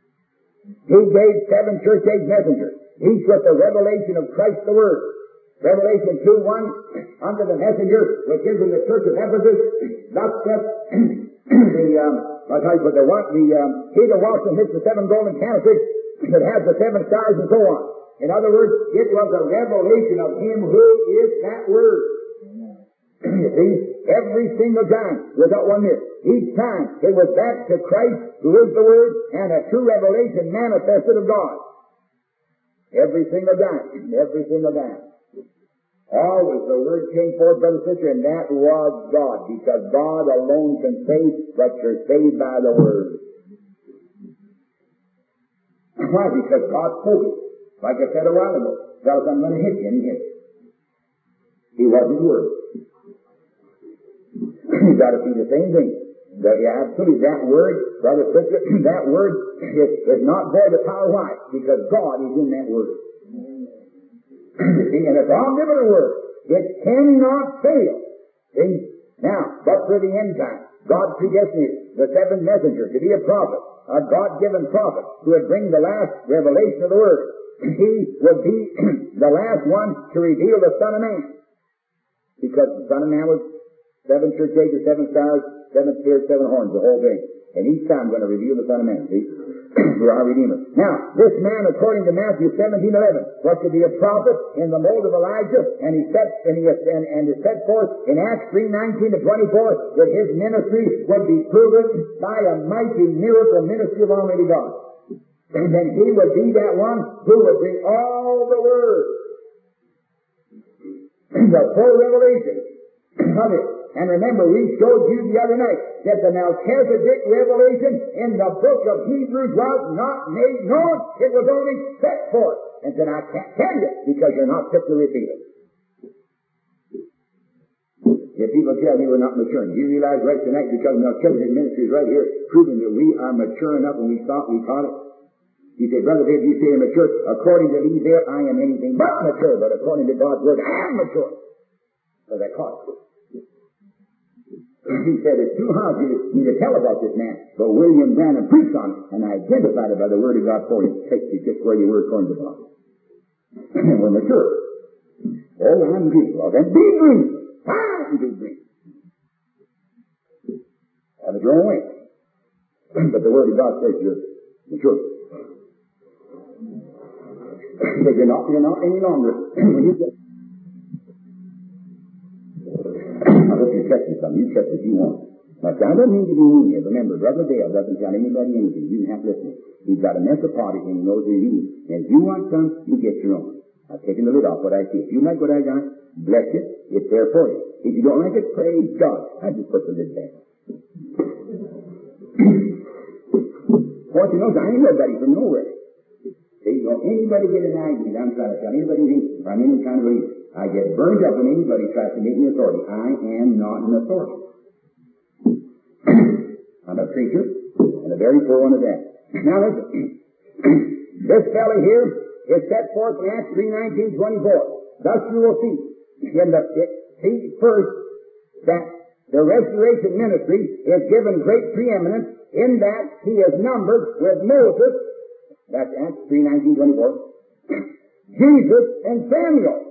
He gave seven church age messengers, each with the revelation of Christ the Word. Revelation two one, unto the messenger which is in the church of Ephesus, thus saith the, um, I'll tell you, but the one, the, um, he that walks amidst the seven golden candlesticks, that has the seven stars and so on. In other words, it was a revelation of Him who is that Word. You see, every single time, without one miss, each time it was back to Christ who is the Word and a true revelation manifested of God. Every single time, every single time. Always the Word came forth, brother, sister, and that was God, because God alone can save, but you're saved by the Word. Why? Because God spoke it. Like I said a while ago, God said, I'm going to hit you, and He hit. He was His Word. You've got to see the same thing. That, yeah, absolutely, that Word, brother, sister, that Word is, is not void of power. Why? Because God is in that Word. You see, and it's all given a word. It cannot fail. See? Now, but for the end time, God predestinated the seventh messenger to be a prophet, a God-given prophet, who would bring the last revelation of the Word. He would be the last one to reveal the Son of Man. Because the Son of Man was seven church ages, seven stars, seven spirits, seven horns, the whole thing. And each time going to reveal the Son of Man, see? For our Redeemer. Now, this man, according to Matthew seventeen eleven, was to be a prophet in the mold of Elijah, and he set and he and, and is set forth in Acts three nineteen to twenty-four that his ministry would be proven by a mighty miracle ministry of Almighty God. And then he would be that one who would bring all the word, the full revelation of it. And remember, we showed you the other night that the Melchizedek revelation in the book of Hebrews was not made known. It was only set forth. And said, I can't tell you because you're not fit to receive it. If people tell you we're not maturing, do you realize right tonight because Melchizedek ministry is right here proving that we are mature enough when we thought we caught it? He said, Brother Dave, you say you're mature. According to these there, I am anything but mature. But according to God's word, I am mature. Because I caught it. He said, it's too hard for me to tell about this man. But William Branham preached on it, and I identified it by the word of God for you. Take you just where you were according to God. And we're mature. Oh, I'm green. Well, then be green. Fine, be green. Have it your own way. But the word of God says you're mature. But you're not, you're not any longer. When you get I hope you check this something. You check if you want. But I don't mean to be mean here. Remember, Brother Dale doesn't tell anybody anything. You have to listen. He's got a mess of parties and he knows what he needs. And if you want some, you get your own. I've taken the lid off what I see. If you like what I got, bless you. It's there for you. If you don't like it, praise God. I just put the lid back. What you know, I ain't nobody from nowhere. See, don't anybody get an idea. I'm trying to tell anybody anything from any kind of reason. I get burned up when anybody tries to make me authority. I am not an authority. I'm a preacher, and a very poor one of that. Now listen, this fellow here is set forth in Acts three nineteen twenty-four. Thus you will see in the see first that the restoration ministry is given great preeminence in that he is numbered with Moses. That's Acts three nineteen twenty-four. Jesus and Samuel.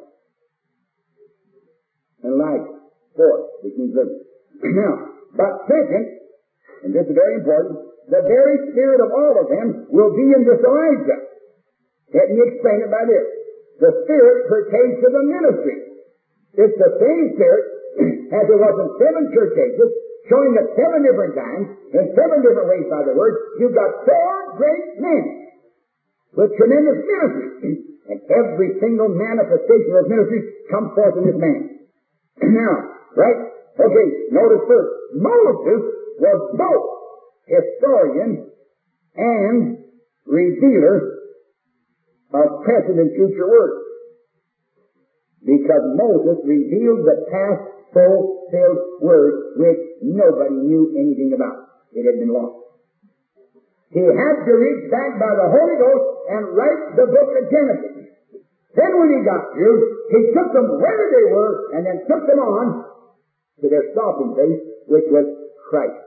And Elijah. Fourth, which means living. Now, but second, and this is very important, the very spirit of all of them will be in this Elijah. Let me explain it by this. The spirit pertains to the ministry. It's the same spirit as it was in seven church ages, showing at seven different times, in seven different ways by the word. You've got four great men with tremendous ministry. And every single manifestation of ministry comes forth in this man. Now, right? Okay, notice first, Moses was both historian and revealer of present and future words. Because Moses revealed the past fulfilled words which nobody knew anything about. It had been lost. He had to reach back by the Holy Ghost and write the book of Genesis. Then when he got through, he took them where they were and then took them on to their stopping place, which was Christ.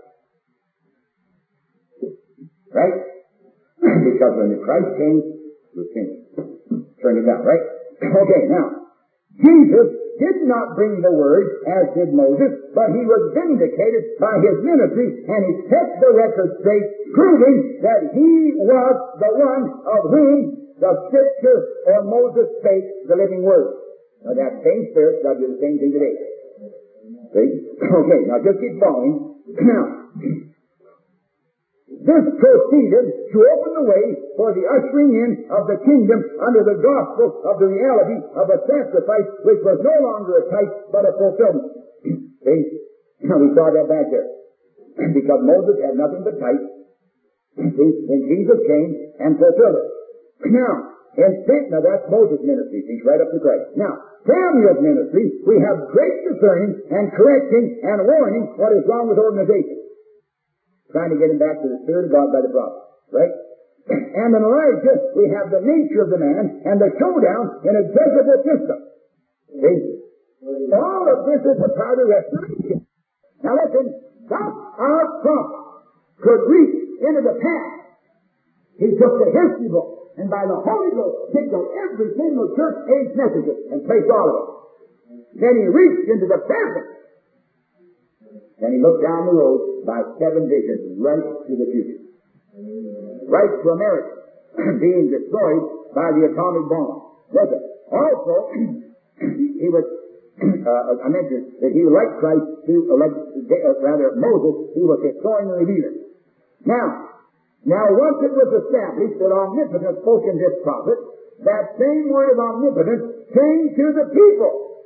Right? Because when the Christ came, it was finished. Turn it down, right? Okay, now, Jesus did not bring the word as did Moses, but he was vindicated by his ministry and he set the record straight, proving that he was the one of whom the Scripture or Moses spake the living word. Now that same Spirit does do the same thing today. See? Okay, now just keep following. Now, this proceeded to open the way for the ushering in of the kingdom under the gospel of the reality of a sacrifice which was no longer a type but a fulfillment. See? Now we saw that back there. Because Moses had nothing but type. See? Then Jesus came and fulfilled it. Now, in now that's Moses' ministry. He's right up to Christ. Now, Samuel's ministry, we have great discerning and correcting and warning what is wrong with organization. Trying to get him back to the Spirit of God by the prophet. Right? And in Elijah, we have the nature of the man and the showdown in a Jezebel system. See? All of this is a part of restoration. Now listen, thus our prophet could reach into the past. He took the history book and by the Holy Ghost picked out every single church age messages and placed all of them. Then he reached into the present. Then he looked down the road by seven visions right to the future. Right to America being destroyed by the atomic bomb. Listen, also, he was, uh, I mentioned that he, like Christ, to, uh, like, uh, rather, Moses, he was historian and revealer. Now, Now, once it was established that omnipotence spoke in this prophet, that same word of omnipotence came to the people.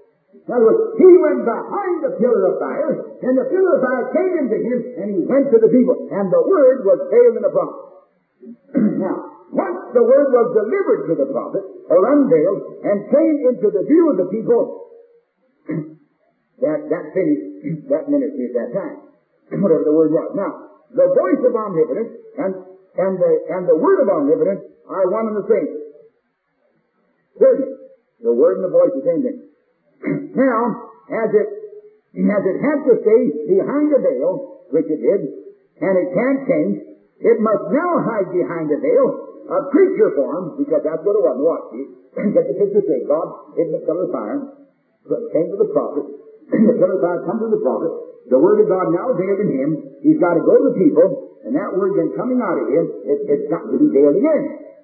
In other words, he went behind the pillar of fire, and the pillar of fire came into him, and he went to the people, and the word was veiled in the prophet. Now, once the word was delivered to the prophet, or unveiled, and came into the view of the people, that, that finished that ministry at that time, whatever the word was. Now, the voice of omnipotence and, and, the, and the word of omnipotence are one and the same. Thirdly, the word and the voice are the same thing. Now, as it, as it had to stay behind the veil, which it did, and it can't change, it must now hide behind the veil a creature form, because that's what it was. Watch, see? Get the picture straight. God hid the pillar of fire, came to the prophet, the pillar of fire comes to the prophet, the word of God now veiled in him, he's got to go to the people, and that word then coming out of him, it, it's got to be veiled again.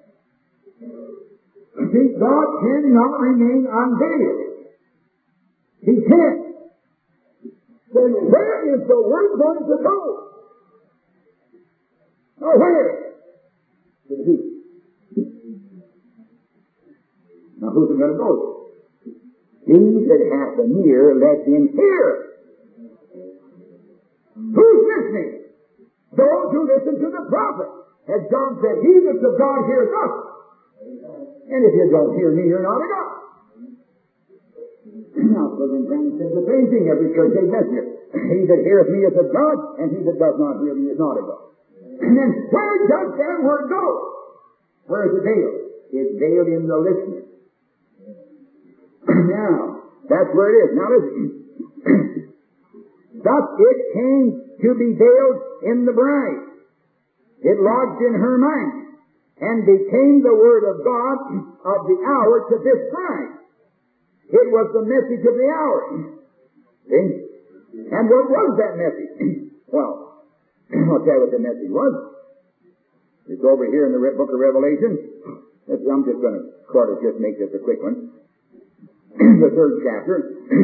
See, God cannot remain unveiled. He can't. Then where is the word going to go? Now where? To the people. Now who's it going to go to? He that hath an ear, let him hear. Who's listening? Those who listen to the prophet. As John said, he that's of God hears us. And if you don't hear me, you're not of God. Now, Brother Branham says the same thing every church they messenger. He that heareth me is of God, and he that does not hear me is not of God. And then, where does that word go? Where is it veiled? It's veiled in the listener. Now, that's where it is. Now listen. Thus it came to be veiled in the bride. It lodged in her mind, and became the word of God of the hour to this bride. It was the message of the hour. See? And what was that message? Well, I'll tell you what the message was. It's over here in the book of Revelation. I'm just going to sort of just make this a quick one. The third chapter.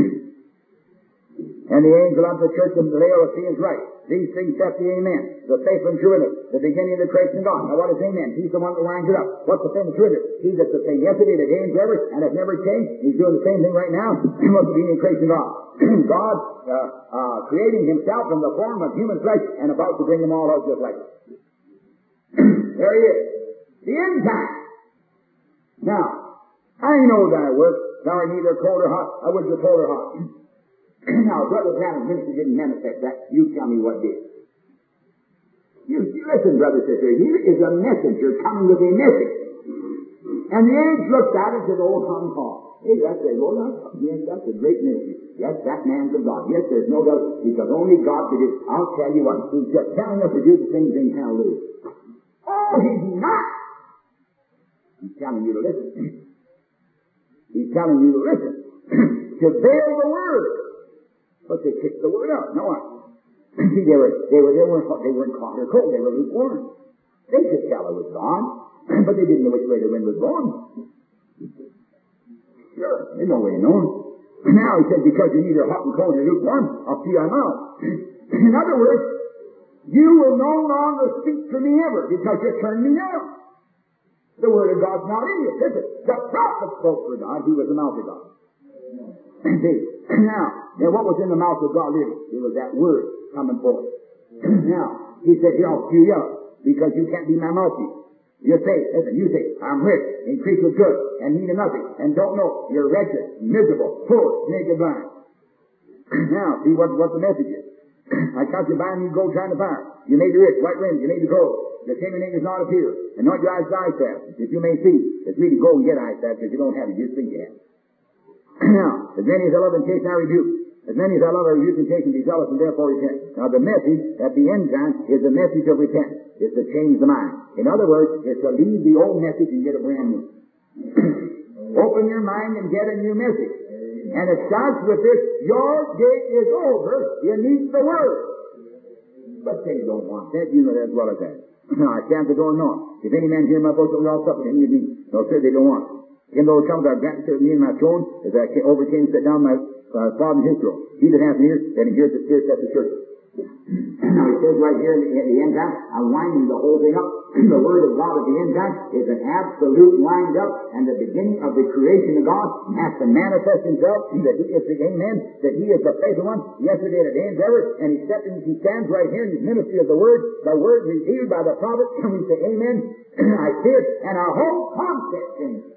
And the angel of the church of Laodicea is right. These things saith the Amen, the faithful and true witness, the beginning of the creation of God. Now what is Amen? He's the one that lines it up. What's the faithful and true witness? He that's the same yesterday, today, and forever, and has never changed. He's doing the same thing right now. What's the beginning of the creation of God? God uh, uh, creating himself in the form of human flesh and about to bring them all out just like it. There he is. The end time. Now, I know thy work. Thou art neither cold or hot. I would be cold or hot. Now, Brother Branham's ministry didn't manifest that. You tell me what did. You, you listen, brother, sister. He is a messenger coming with a message. And the age looked at it and said, oh, come, Paul. Hey, that's a, oh, that's, yes, that's a great ministry. Yes, that man's of God. Yes, there's no doubt, because only God did it. I'll tell you what. He's just telling us to do the things in hallelujah. Oh, he's not. He's telling you to listen. He's telling you to listen. To bear the word. But they kicked the word out. No, I. See, they were, they were, they weren't, they weren't hot or cold. They were lukewarm. They could tell it was God, but they didn't know which way the wind was blowing. Sure, there's no way of knowing. Now he said, because you're neither hot and cold or lukewarm, I'll see I'm out. In other words, you will no longer speak to me ever, because you turned me down. The word of God's not in you. Listen, the prophet spoke for God. He was the mouth of God. See, now, now what was in the mouth of God living? It was that word coming forth. Now, he said, here, I'll spew you out, because you can't be my mouthpiece. You say, listen, you say, I'm rich, increased with good, and need of nothing, and don't know. You're wretched, miserable, poor, naked, blind. Now, see what, what the message is. I count you buying me gold trying to fire. You made the rich, white raiment, you made the gold. The same name does not appear. Anoint your eyes with eye salve, that you may see. It's really go and get eye salve, because you don't have it, you just think you have it. Now, as many as I love in case I rebuke. As many as I love I rebuke in case and be zealous and therefore repent. Now the message at the end time is the message of repent. It's to change the mind. In other words, it's to leave the old message and get a brand new. Open your mind and get a new message. And it starts with this, your day is over, you need the word. But they don't want that, you know that as well as that. Now I stand at the door and knock. If any man hear my voice, will all supper, and you be. No, sir, they don't want it. In those times I granted to me in my throne, as I overcame, sat down my uh, father in his throne. He that hath ears, let him hear the Spirit saith the church. Now it says right here in the, in the end time, I'm winding the whole thing up. The Word of God at the end time is an absolute wind up and the beginning of the creation of God has to manifest himself that he is the Amen, that he is the faithful one, yesterday, today, and forever, and he steps in, he stands right here in his ministry of the Word, the Word revealed by the prophet, and we say Amen, I see it, and our whole concept changes.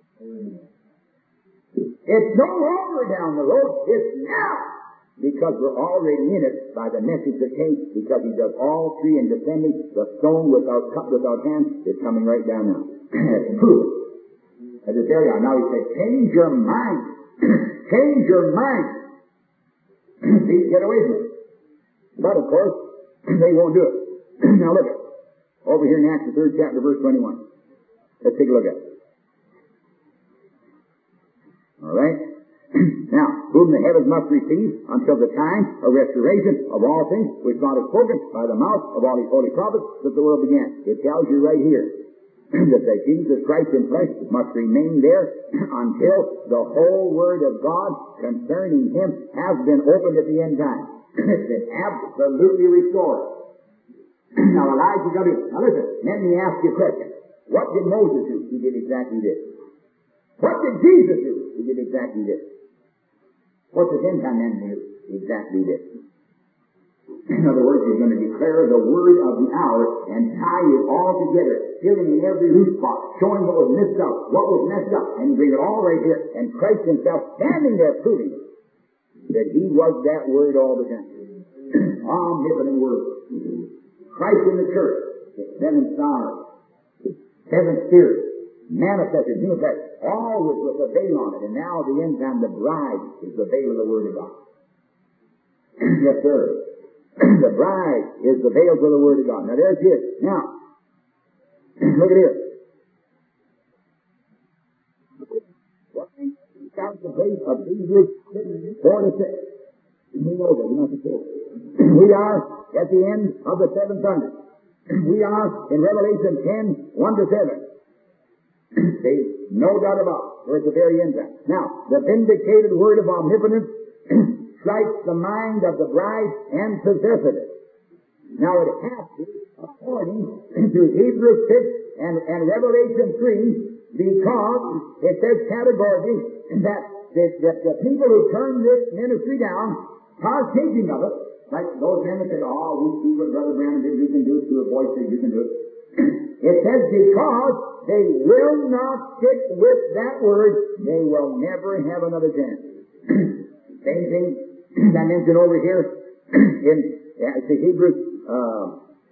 It's no longer down the road, it's now. Because we're already in it by the message that came, because he does all three in descending, the stone without cup without hand is coming right down now. It's proven. As I tell you, now he said, change your mind. Change your mind. See, get away from it. But of course, they won't do it. Now look at it. Over here in Acts the third chapter, verse twenty-one. Let's take a look at it. All right? Now, whom the heavens must receive until the time of restoration of all things, which God has spoken by the mouth of all his holy prophets since the world began. It tells you right here that the Jesus Christ in flesh must remain there until the whole Word of God concerning him has been opened at the end time. It's been absolutely restored. Now, Elijah got it. Now listen, let me ask you a question. What did Moses do? He did exactly this. What did Jesus do? He did exactly this. What does end time man do? Exactly this. In other words, he's going to declare the word of the hour and tie it all together, filling in every loose spot, showing what was missed up, what was messed up, and bring it all right here. And Christ himself standing there proving that he was that word all the time. Omnipotent word. Christ in the church, the seven stars, seven spirits, manifested, human flesh, always with the veil on it. And now, at the end time, the bride is the veil of the Word of God. Yes, sir. The bride is the veil for the Word of God. Now, there it is. Now, look at here. Count the place of Hebrews four to six. We know that. We're not supposed to. We are at the end of the seven thunders. We are in Revelation ten, one to seven. See, no doubt about it. We're at the very end time. Now, the vindicated word of omnipotence strikes the mind of the bride and possesses it. Now, it has to, according to Hebrews six and, and Revelation three, because it says categorically that the, that the people who turn this ministry down, partaking of it, like those men that say, oh, we see what Brother Branham did, you can do it, to a voice says you can do it. It says because they will not stick with that word, they will never have another chance. Same thing I mentioned over here in uh, the Hebrews, uh,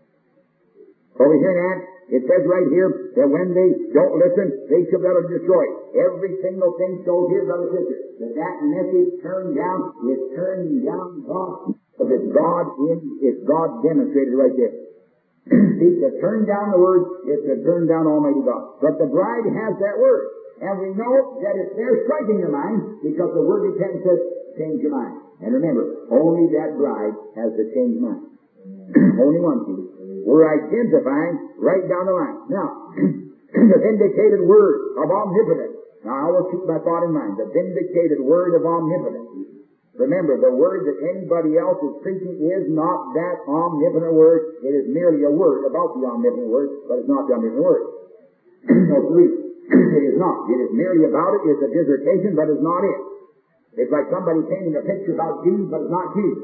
over here in Acts, it says right here that when they don't listen, they shall be able to destroy. Every single thing told here, brother and sister, that that message turned down is turning down God. Because it's God in, it's God demonstrated right there. See, to turn down the word is to turn down Almighty God. But the bride has that word. And we know that it's there striking the mind because the word repentance says, change your mind. And remember, only that bride has the changed mind. Only one thing. We're identifying right down the line. Now, the vindicated word of omnipotence. Now, I will keep my thought in mind. The vindicated word of omnipotence. Remember, the word that anybody else is preaching is not that omnipotent word. It is merely a word about the omnipotent word, but it's not the omnipotent word. No, please. It is not. It is merely about it. It's a dissertation, but it's not it. It's like somebody painting a picture about Jesus, but it's not Jesus.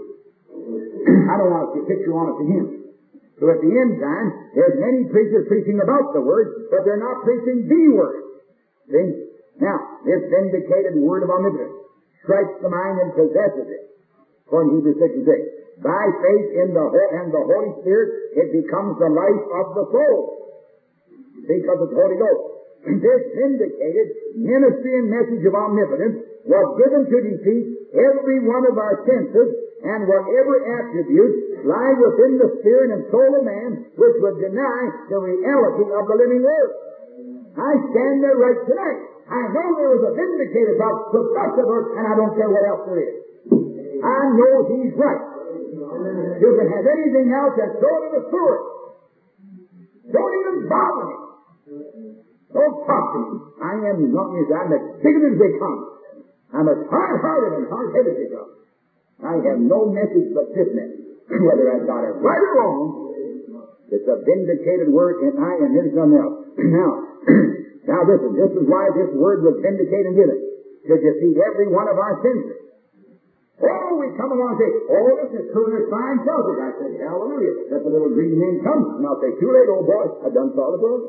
I don't want to see a picture on it to him. So at the end time, there's many preachers preaching about the word, but they're not preaching the word. See? Now, this vindicated word of omnipotence strikes the mind and possesses it. According to Hebrews six and six. By faith in the Ho- and the Holy Spirit, it becomes the life of the soul. Because of the Holy Ghost. This vindicated ministry and message of omnipotence was given to defeat every one of our senses and whatever attributes lie within the spirit and soul of man which would deny the reality of the living Word. I stand there right tonight. I know there was a vindicator about Professor Burke, and I don't care what else there is. I know he's right. You can have anything else and throw it in the sewer. Don't even bother me. Don't talk to me. I am not as I'm as bigoted as they come. I'm as hard-hearted and hard-headed as they come. I have no message but this message. whether I got it right or wrong, it's a vindicated word, and I and here's something else. Now, now listen, this is why this word was vindicated and given, to defeat every one of our sins. Oh, we come along and say, oh, this is true and it's fine Celtic. I say, hallelujah. Let the little green man come. And I'll say, too late, old boy. I done saw the problem.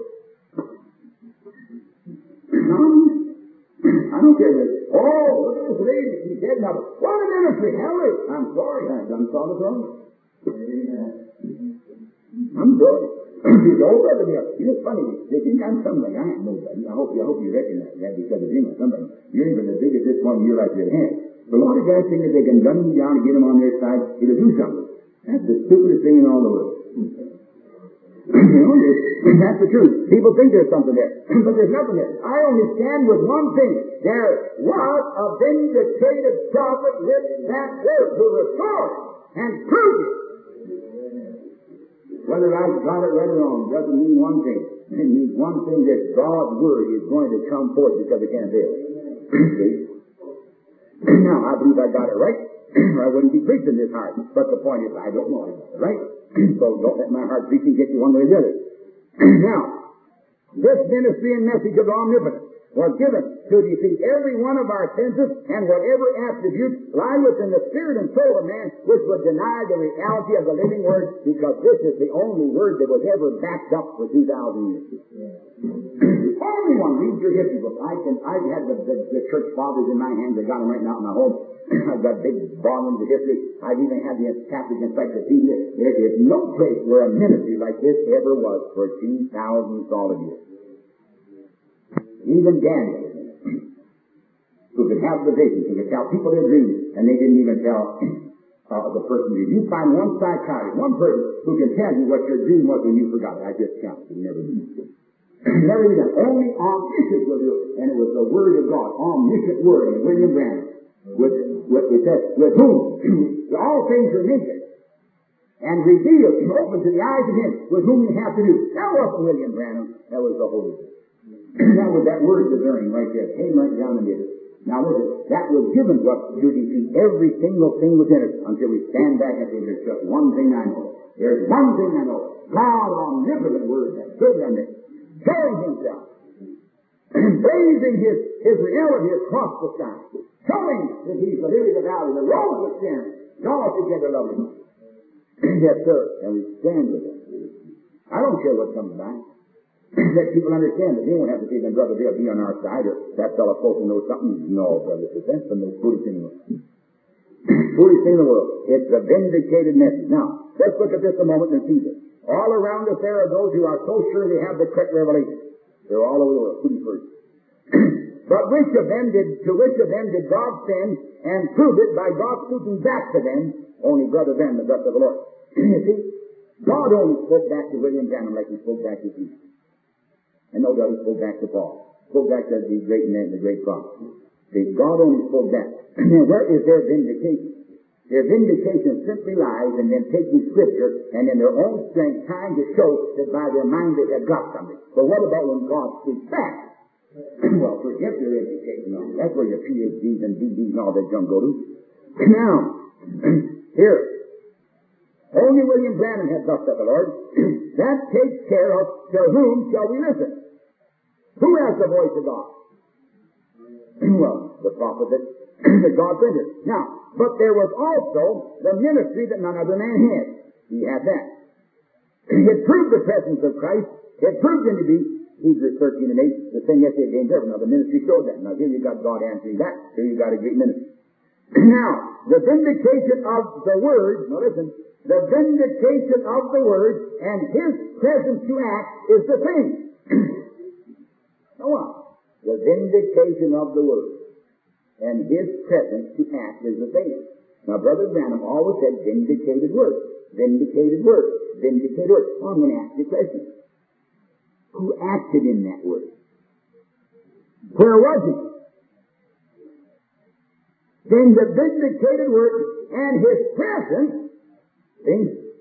No, I don't care this. Oh, look at this lady. She's dead now. What a ministry. Hallelujah. I'm sorry. I done saw the problem. I'm sorry. He's old brother there. You know, funny. They think I'm somebody. I ain't nobody. I hope you, I hope you recognize that because of him or somebody. You're even as big as this one year like your hand. The lot of guys think that they can gun him down and get him on their side, it'll do something. That's the stupidest thing in all the world. You know, that's the truth. People think there's something there, but there's nothing there. I only stand with one thing. There was a vindicated prophet with that word who restored and proved it. Whether I got it right or wrong doesn't mean one thing. It means one thing, that God's word is going to come forth because it can't fail. See? Now, I believe I got it right, or I wouldn't be preaching this hard. But the point is, I don't know I got it right. So don't let my hard preaching get you one way or the other. Now, this ministry and message of omnipotence was given to defeat every one of our senses and whatever attributes lie within the spirit and soul of man which would deny the reality of the living word, because this is the only word that was ever backed up for two thousand years. The only one. Read your history book. I can, I've had the, the, the church fathers in my hands. I got them right now in my home. I've got big volumes of history. I've even had the Catholic Encyclopedia. There is no place where a ministry like this ever was for two thousand solid years. Even Daniel, who could have the visions, who could tell people their dreams, and they didn't even tell uh, the person. If you find one psychiatrist, one person who can tell you what your dream was when you forgot it, I just can't. You never do. Never did that. Only omniscient will do it. And it was the Word of God, omniscient Word, and William Branham, with, with, with, that, with whom all things are naked and revealed and open to the eyes of him with whom you have to do. That wasn't William Branham. That was the Holy Spirit. That was that word discerning right there. Came right down and did it. Now listen, that was given to us to defeat every single thing within us until we stand back and say, there's just one thing I know. There's one thing I know. God, omnipotent word, has stood on this, showing himself, raising his, his reality across the sky, showing that he's the lily of the valley, the rose of Sharon, all together lovely. Yes, sir. And we stand with him. I don't care what comes by. Let people understand that they won't have to say, then, brother, they'll be on our side, or that fellow supposed to know something. No, brother, it's that's the most foolish thing in the world. Foolish thing in the world. It's a vindicated message. Now, let's look at this a moment and see this. All around us there are those who are so sure they have the correct revelation. They're all over the world. Who's first? But which of them did, to which of them did God send and prove it by God speaking back to them? Only Brother Ben, the thus of the Lord. You see, God only spoke back to William Branham like he spoke back to Jesus. And no doubt he spoke back to Paul. Spoke back to the great man, the great prophet. See, God only spoke back. Now, where is their vindication? Their vindication simply lies in them taking Scripture and in their own strength trying to show that by their mind they have got something. But what about when God speaks back? Well, forget your education on it. That's where your P H Ds and D Ds and all that junk go to. Now, here, only William Branham has thus said the Lord. That takes care of to whom shall we listen? Who has the voice of God? Well, the prophet that, that God sent it. Now, but there was also the ministry that none other man had. He had that. It proved the presence of Christ. It proved him to be, Hebrews thirteen and eight, the same yesterday, again, ever. Now, the ministry showed that. Now, here you got God answering that. Here you got a great ministry. Now, the vindication of the Word, now listen, the vindication of the Word and His presence to act is the same. Now what? The vindication of the Word and His presence to act is the same. Now, Brother Branham always said vindicated Word, vindicated Word, vindicated Word. Well, I'm going to ask you a question. Who acted in that Word? Where was He? Then the vindicated Word and His presence, see,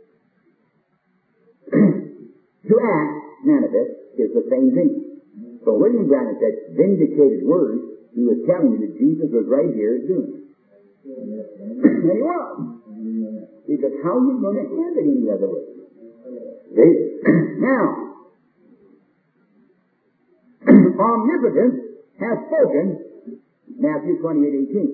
to act, manifest, is the same thing. So William Branham said, vindicated Word, he was telling you that Jesus was right here doing it. And he was. Because how are you going to have it any other way? See? Now, omnipotence has spoken, Matthew twenty-eight eighteen.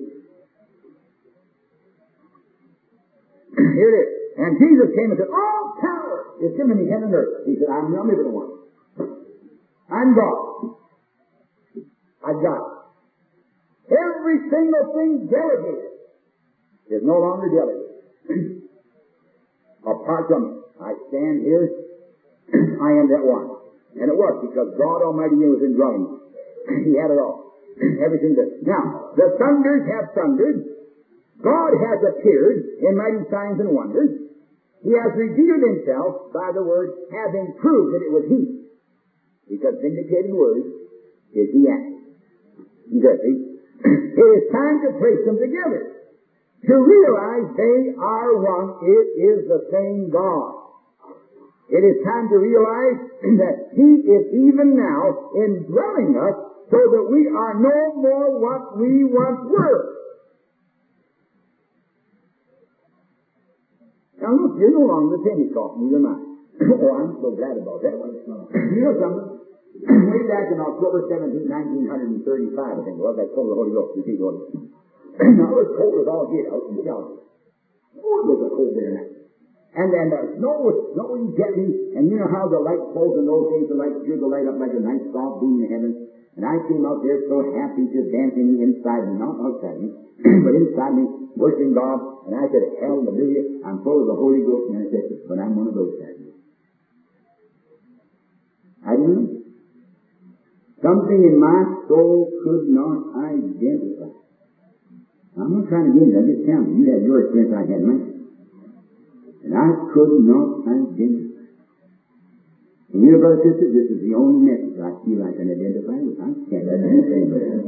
Here it is. And Jesus came and said, all power is given to me, heaven and earth. He said, I'm the omnipotent one. I'm God. I've got it. Every single thing delegated is no longer delegated. Apart from it, I stand here, I am that one. And it was because God Almighty was indwelling me. He had it all. Everything that. Now, the thunders have thundered. God has appeared in mighty signs and wonders. He has revealed himself by the word, having proved that it was he. Because vindicated word is he acting. You got see? It is time to place them together. To realize they are one. It is the same God. It is time to realize that he is even now indwelling us so that we are no more what we once were. Now look, you're no longer Pentecostal, neither am I. Oh, I'm so glad about that one. You know something? Way back in October seventeenth, nineteen thirty-five, I think it was, I told the Holy Ghost, you see, Lord. Now it was cold as all get out in Calgary. Oh, it was a cold there night. And then the snow was snowing gently, and you know how the light poles in those days, the light drew the light up like a nice soft beam in heaven. And I came out there so happy, just dancing inside me, not outside me, but inside me, worshiping God. And I said, hallelujah, I'm full of the Holy Ghost. And I said, but I'm one of those guys. I didn't know. Something in my soul could not identify. I'm not trying to get it, I'm just telling you. You had your experience, I had mine. And I could not identify. And you know, brother, sister, this is the only message I feel I can identify with. I can't identify with it.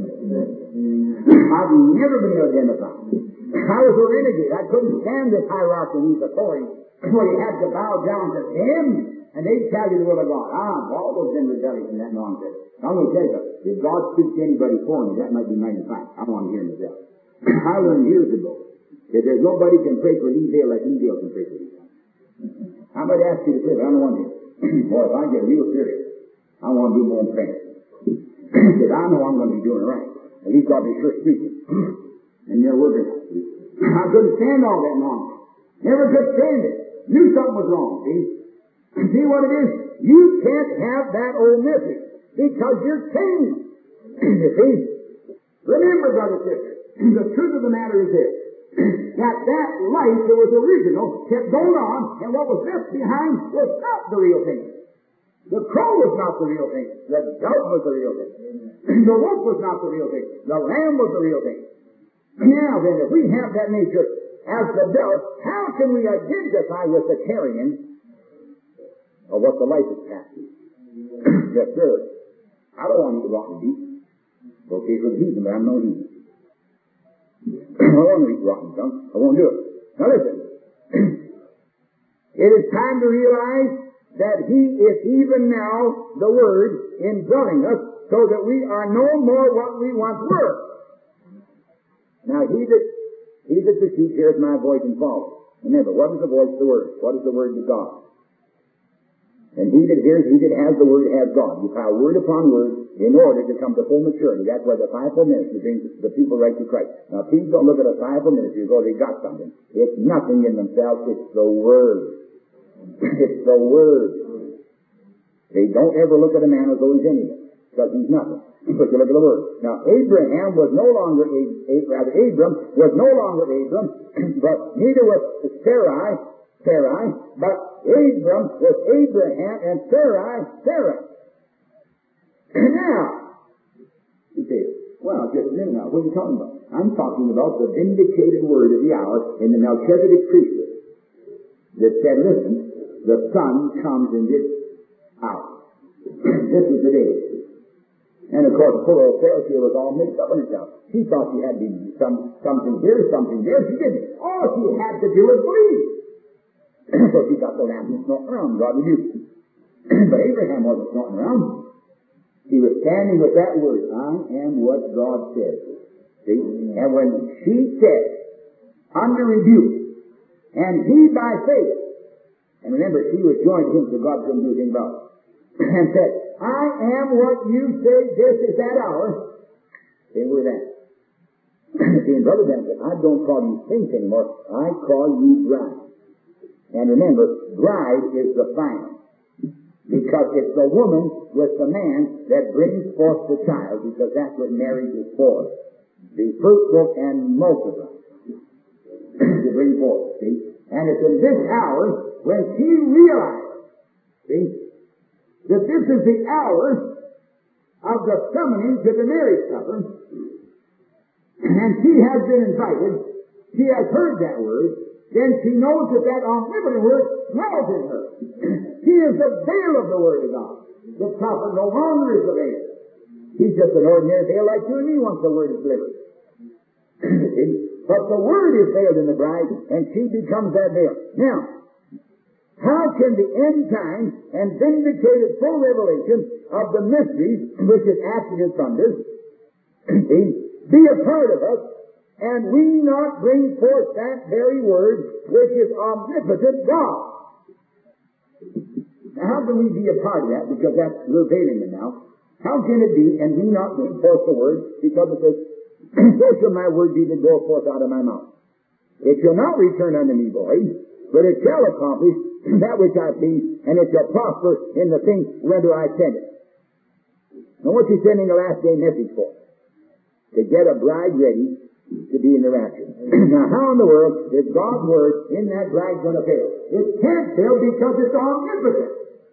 I've never been able to identify. I was a renegade. I couldn't stand this hierarchy and these authorities. Well, you had to bow down to him, and they'd tell you the will of God. Ah, I've always been rebellious in that nonsense. I'm going to tell you something. If God speaks to anybody for me, that might be ninety-five. I want to hear myself. I learned years ago that there's nobody can pray for Lee Dale like Lee Dale can pray for you. I might ask you to pray, but I don't want to. Boy, if I get real serious, I want to do more than praying. Because I know I'm going to be doing it right. At least I'll be sure speaking. And they're working. I couldn't stand all that nonsense. Never could stand it. Knew something was wrong, see? See what it is? You can't have that old message because you're changed. You see? Remember, brother, sister, the truth of the matter is this. That that life that was original kept going on, and what was left behind was not the real thing. The crow was not the real thing. The dove was the real thing. The wolf was not the real thing. The lamb was the real thing. Now then, if we have that nature as the dove, how can we identify with the carrion of what the life is passing? Yes, sir. I don't want to eat rotten beef. It's okay for the heathen, but I'm no heathen. I don't want to eat rotten junk. I won't do it. Now listen. It is time to realize that he is even now the Word indwelling us so that we are no more what we once were. Now he that, he that succeeds hears my voice and follows. Remember, what is the voice of the Word? What is the Word of God? And he that hears, he that has the Word has God. You pile word upon word in order to come to full maturity. That's why the fivefold ministry brings the people right to Christ. Now, please don't look at a fivefold ministry and go, they got something. It's nothing in themselves. It's the Word. It's the Word. They don't ever look at a man as though he's anything, because he's nothing. But you look at the Word. Now, Abraham was no longer, a, a, rather, Abram was no longer Abram, but neither was Sarai, Sarai, but Abram was Abraham, and Sarai, Sarah. Now, you say, well, just a minute now, what are you talking about? I'm talking about the vindicated word of the hour in the Melchizedek priesthood that said, listen, the Son comes in this hour. This is the day. And of course, poor old Sarah was all mixed up in herself. She thought she had to be some, something here, something there. She didn't. All she had to do was believe. So she got the lamp and snorting around. God rebuked him. But Abraham wasn't snorting around. He was standing with that word, I am what God says. See? And when she said, under rebuke, And he by faith, and remember, she was joined to him so God couldn't do anything about it, and said, I am what you say this is that hour. They were that. See, and Brother Ben said, I don't call you saints anymore, I call you bride. And remember, bride is the final. Because it's the woman with the man that brings forth the child, because that's what marriage is for. Be fruitful and multiply. To bring forth, see? And it's in this hour when she realized, see, that this is the hour of the summoning to the marriage supper, and she has been invited, she has heard that word, then she knows that that omnipotent word dwells in her. He is the veil of the Word of God. The prophet no longer is the veil. He's just an ordinary veil like you and me once the Word is delivered. But the Word is veiled in the bride, and she becomes that veil. Now, how can the end time and vindicated full revelation of the mysteries which is acted in thunders be a part of us, and we not bring forth that very word which is omnipotent God? Now, how can we be a part of that? Because that's, we're veiling it now. How can it be, and we not bring forth the word? Because it says, so shall my word be that goeth forth out of my mouth. It shall not return unto me void, but it shall accomplish that which I please, and it shall prosper in the thing whether I send it. Now, what's he sending the last day message for? To get a bride ready to be in the rapture. Now, how in the world is God's word in that bride going to fail? It can't fail because it's omnipotent.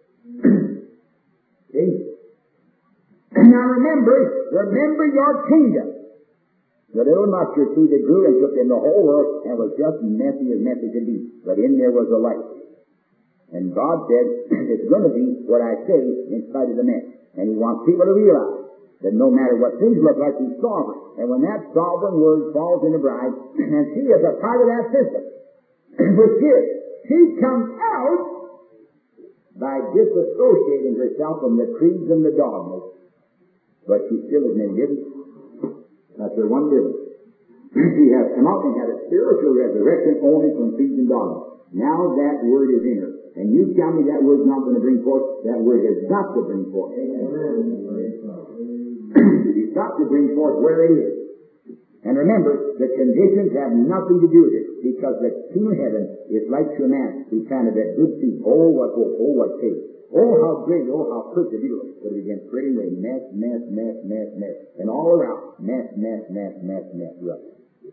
See? Now remember, remember your kingdom. The little mustard seed that grew and took in the whole world and was just messy as messy could be. But in there was a light. And God said, it's going to be what I say in spite of the mess. And He wants people to realize that no matter what things look like, He's sovereign. And when that sovereign word falls in the bride, and she is a part of that system, which is, she comes out by disassociating herself from the creeds and the dogmas. But she still is many different. That's her one difference. She has come out and had a spiritual resurrection only from creeds and dogmas. Now that word is in her. And you tell me that word's not going to bring forth, that word has got to bring forth. It's got to bring forth where it is. And remember, the conditions have nothing to do with it, because the King of Heaven is like to a man who planted that good seed. Oh, what hope, oh, what faith. Oh, how great, oh, how quick the deal. But it began spreading away, mess, mess, mess, mess, mess. And all around, mess, mess, mess, mess, mess, right.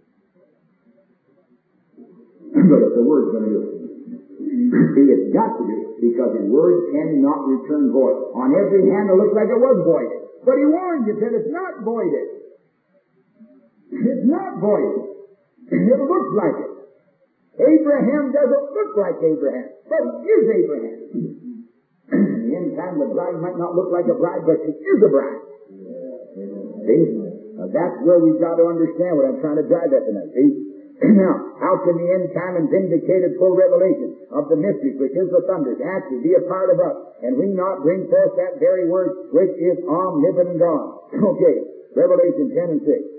But if the word's going to do it, see, it's got to do it, because His word cannot return void. On every hand it looks like it was voided. But He warned you that it's not voided. It's not voided. It looks like it. Abraham doesn't look like Abraham, but he is Abraham. In the end time, the bride might not look like a bride, but she is a bride. See? Now, that's where we've got to understand what I'm trying to drive at tonight. See? Now, how can the end time and vindicated full revelation of the mystery, which is the thunders, actually be a part of us, and we not bring forth that very word, which is omnipotent God? Okay, Revelation ten and six.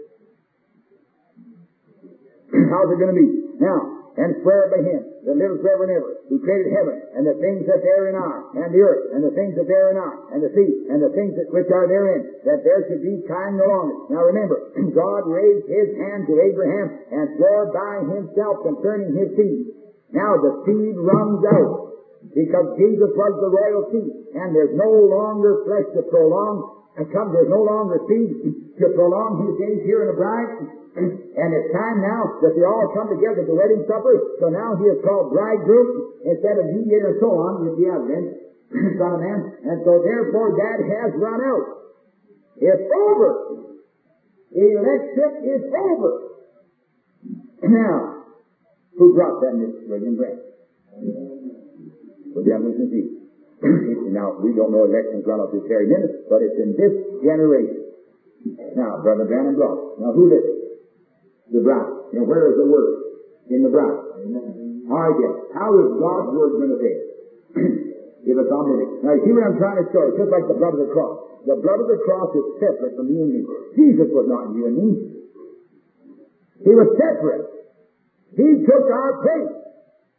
How's it going to be? Now, and swear by Him that lives forever and ever, who created heaven, and the things that therein are, and the earth, and the things that therein are, and the sea, and the things that which are therein, that there should be time no longer. Now remember, God raised His hand to Abraham, and swore by Himself concerning His seed. Now the seed runs out, because Jesus was the royal seed, and there's no longer flesh to prolong, and come, there's no longer seed to prolong His days here in the bride. And it's time now that they all come together at the wedding supper. So now He is called bridegroom instead of mediator, so on, with the evidence, Son of Man. And so therefore that has run out. It's over. Election is over. Now, who brought that Mister William Branham? Well, that was Jesus. Now, we don't know elections run up this very minute, but it's in this generation. Now, Brother Branham brought. Now, who did it? The bride. Now, where is the word? In the bride. Amen. All right, then. How is God's word going to be? If it's omnipotent. Now, you see what I'm trying to show? It's just like the blood of the cross. The blood of the cross is separate from you and me. Jesus was not you and me. He was separate. He took our place.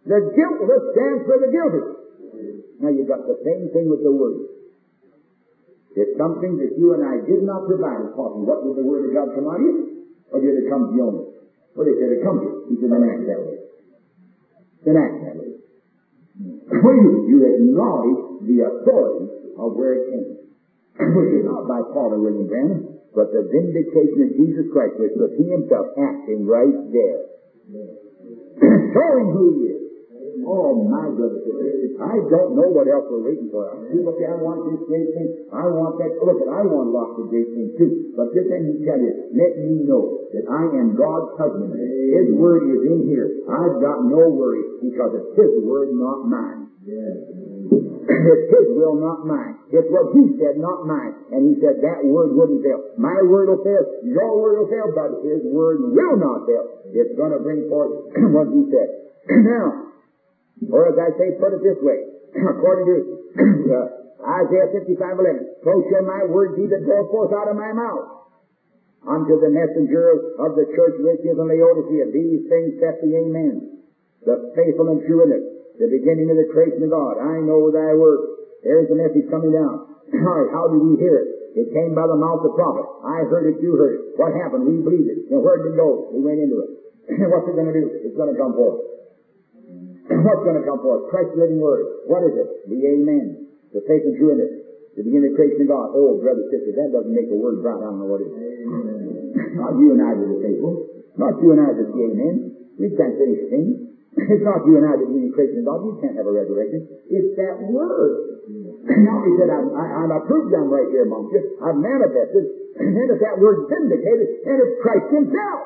The guiltless stands for the guilty. Now you've got the same thing with the Word. It's something that you and I did not provide. Talking, what did the Word of God come out of you? Or did it come to you only? Well, they said it comes to you. He said, then act that way. Then act that way. When you, you acknowledge the authority of where it came. Which is not by Paul or William Branham, but the vindication of Jesus Christ, which was He Himself acting right there. Showing who He is. Oh, my goodness. I don't know what else we're waiting for. People say, I want this great thing. I want that. Look, I want lots of great things too. But this thing He tell you, let me know that I am God's husband. His Word is in here. I've got no worry because it's His Word, not mine. It's His will, not mine. It's what He said, not mine. And He said that Word wouldn't fail. My Word will fail. Your Word will fail, but His Word will not fail. It's going to bring forth what He said. Now, or as I say, put it this way, according to uh, Isaiah fifty-five eleven, so shall my word be that goes forth out of my mouth unto the messenger of the church which is in Laodicea. These things saith the Amen, the faithful and true witness, the beginning of the creation of God. I know thy work. There's the message coming down. All right, how did we hear it? It came by the mouth of the prophet. I heard it, you heard it. What happened? We believed it. Now where did it go? We went into it. What's it going to do? It's going to come forth. What's going to come forth? Christ's living Word. What is it? The Amen. The faith and true in it. The beginning of the creation of God. Oh, brother, sister, that doesn't make the Word right. I don't know what it is. Not you and I that are faithful. Not you and I that the Amen. We can't finish things. It's not you and I that the beginning of the creation of God. You can't have a resurrection. It's that Word. Now he said, I'm, I, I'm a proof down right here amongst you. I've manifested. And then if that Word's vindicated, then it's Christ Himself.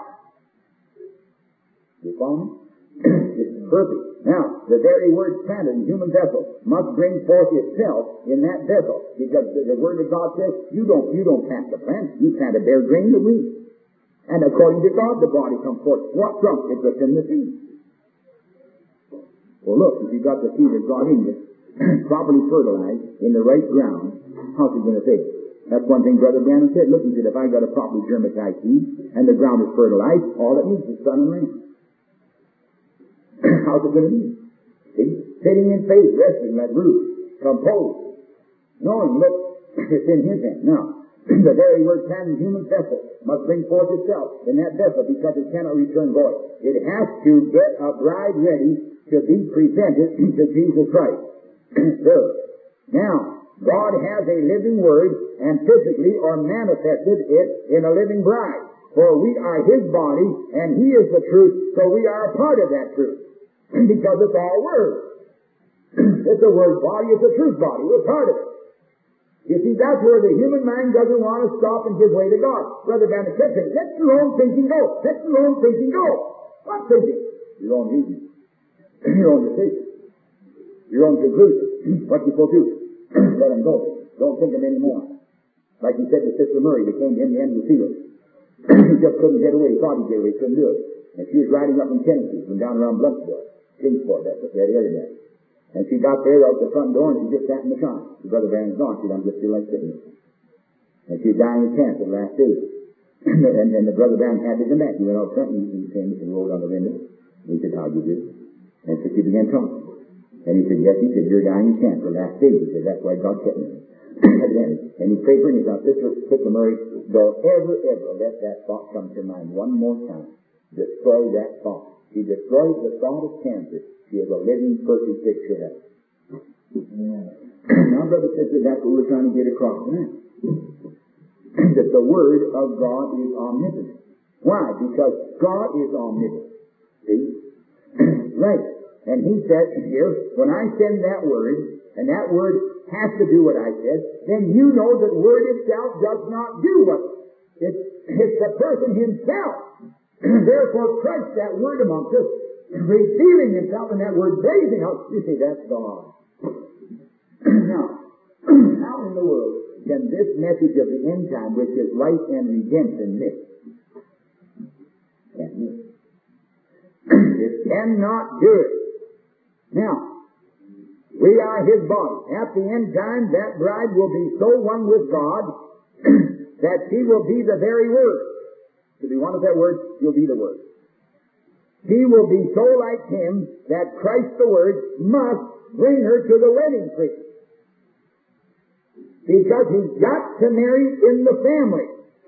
You follow me? It's perfect. Now, the very word planted in human vessel must bring forth itself in that vessel, because the, the Word of God says, you don't, you don't plant the plant, you plant a bare grain of wheat. And according to God, the body comes forth. What from? It's within the seed. Well, look, if you got the seed of God in you, properly fertilized, in the right ground, how's it going to take? That's one thing Brother Branham said. Look, he said, if I got a properly germatized seed, and the ground is fertilized, all it needs is sun and rain. How's it going to be? See? Sitting in faith, resting like Ruth, composed, knowing, look, it's in His hand. Now, the very word planted in human vessel must bring forth itself in that vessel because it cannot return void. It has to get a bride ready to be presented to Jesus Christ. Good. Now, God has a living Word and physically or manifested it in a living bride. For we are His body and He is the truth, so we are a part of that truth. Because it's all Word. It's a Word body, it's a truth body. We're part of it. You see, that's where the human mind doesn't want to stop and give way to God. Brother Banner said, let your own thinking go. Let your own thinking go. What thinking? Your own reason. Your own decision. Your own conclusion. What you supposed to do? Let them go. Don't think them anymore. Like he said to Sister Murray, they came to him the end of the field. He just couldn't get away. He thought he'd get away. He couldn't do it. And she was riding up in Tennessee, from down around Bluffsville. Kingsport, that's that area there. And she got there out the front door and she just sat in the car. The Brother Branham's gone. She done just feel like sitting there. And she was dying in cancer the last day. and, and the Brother Branham had to come back. He went out front and he came and rolled on the window. And he said, how'd you do? And so she began talking. And he said, yes, he said, you're dying in cancer the last day. He said, that's why God kept me. And he prayed for him. He thought, Sister, Sister Murray, don't ever, ever let that thought come to your mind one more time. Destroy that thought. She destroys the thought of cancer. She is a living, perfect picture of heaven. Now, brother, sister, that's what we're trying to get across tonight. That the Word of God is omnipotent. Why? Because God is omnipotent. See? Right. And He said here, when I send that Word, and that Word has to do what I said, then you know that Word itself does not do what it's, it's the person Himself. Therefore, Christ, that Word amongst us, revealing Himself in that Word, blazing out. You see, that's God. Now, how in the world can this message of the end time, which is life and redemption, miss? Can't miss. It cannot do it. Now, we are His body. At the end time, that bride will be so one with God that she will be the very Word. To be one of that Word, you'll be the Word. she will be so like him that Christ the Word must bring her to the wedding feast. Because he's got to marry in the family.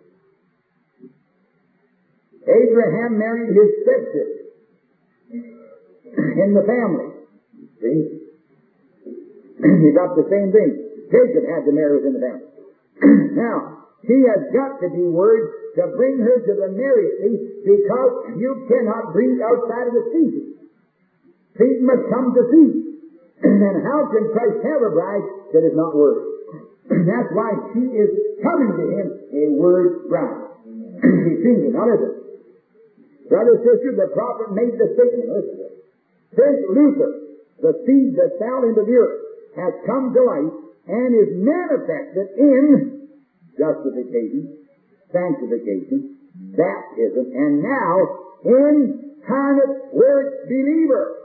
Abraham married his stepsister in the family. See? You got the same thing. Jacob had to marry within the family. Now, he has got to be Word to bring her to the marriage feast, because you cannot breed outside of the species. Seed must come to seed. And how can Christ have a bride that is not Word? That's why she is coming to him a Word bride. He's seen it. Now listen. Brother, sister, the prophet made the statement. Listen to it. Since Luther, the seed that fell into the earth, has come to life and is manifested in justification, sanctification, baptism, and now incarnate Word believer.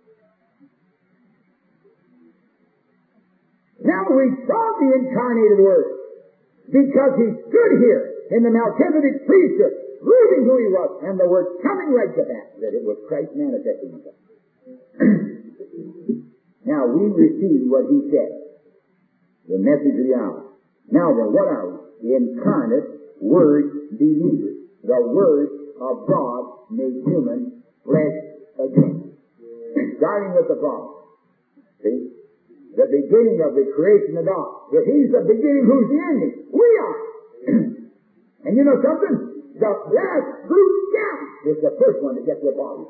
Now we saw the incarnated Word because he stood here in the Melchizedek priesthood, proving who he was, and the Word coming right to pass, that it was Christ manifesting himself. Now we receive what he said, the message of the hour. Now then, what are we? The incarnate Word believers. The Word of God made human flesh again. Starting with the prophet. See? The beginning of the creation of God. If he's the beginning, who's the ending? We are. And you know something? The last fruit down is the first one to get their bodies.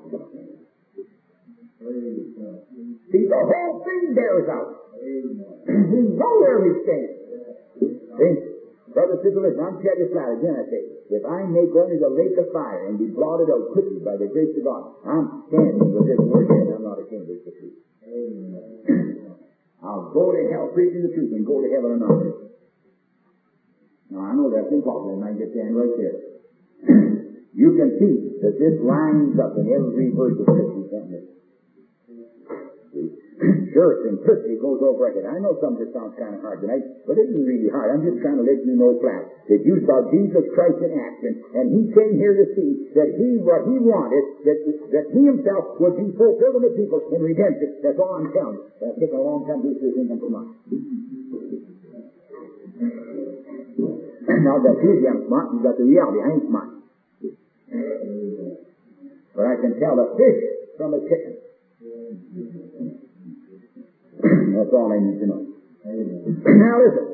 See, the whole thing bears out. We know where we stand. See? Brother, sister, listen, I'm telling you flat again, I say, if I make only the lake of fire and be blotted out quickly by the grace of God, I'm standing with this Word and I'm not ashamed of the truth. I'll go to hell preaching the truth and go to heaven another. Now, I know that's impossible, and I can stand right there. You can see that this lines up in every verse of Scripture, can't you? Sure, simplicity goes over it. I know some of it sounds kind of hard tonight, but it isn't really hard. I'm just trying to let you know flat that you saw Jesus Christ in action, and he came here to see that he, what he wanted, that, that he himself would be fulfilled in the people in redemption. That's all I'm telling you. That's taken a long time to do this income from us. Now that you I'm smart, you got the reality. I ain't smart. But I can tell a fish from a chicken. That's all I need to know. Now listen.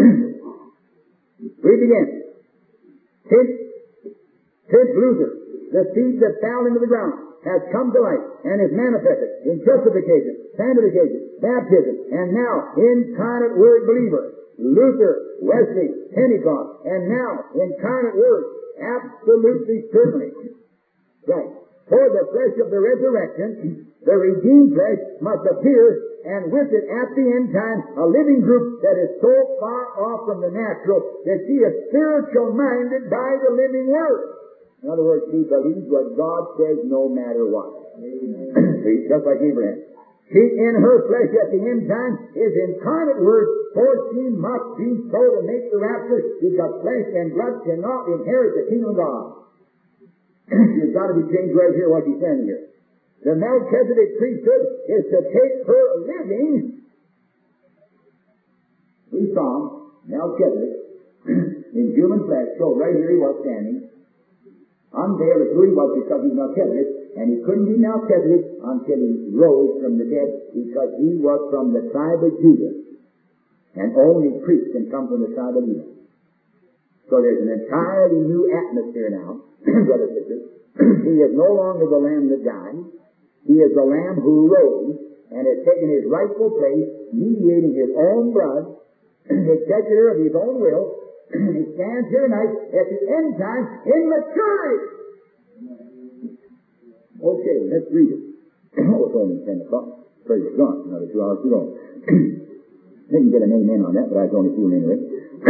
We begin. Since, since Luther, the seed that fell into the ground, has come to life and is manifested in justification, sanctification, baptism, and now incarnate Word believer. Luther, Wesley, Pentecost, and now incarnate Word. Absolutely, certainly. Right. For the flesh of the resurrection, the redeemed flesh must appear, and with it at the end time, a living group that is so far off from the natural that she is spiritual minded by the living Word. In other words, she believes what God says no matter what. See, just like Abraham. She in her flesh at the end time is incarnate Word, for she must be so to make the rapture, because flesh and blood cannot inherit the kingdom of God. She's got to be changed right here while she's standing here. The Melchizedek priesthood is to take her living. We saw Melchizedek in human flesh, so right here he was standing. Unveiled as who he was because he's Melchizedek, and he couldn't be Melchizedek until he rose from the dead, because he was from the tribe of Judah. And only priests can come from the tribe of Judah. So there's an entirely new atmosphere now, brothers and sisters. He is no longer the lamb that died. He is the Lamb who rose and has taken his rightful place, mediating his own blood, executor of his own will. He stands here tonight at the end time in maturity. Okay, let's read it. Oh, it's only ten o'clock. Praise God. Another two hours to go. Didn't get an amen on that, but I was only fooling anyway.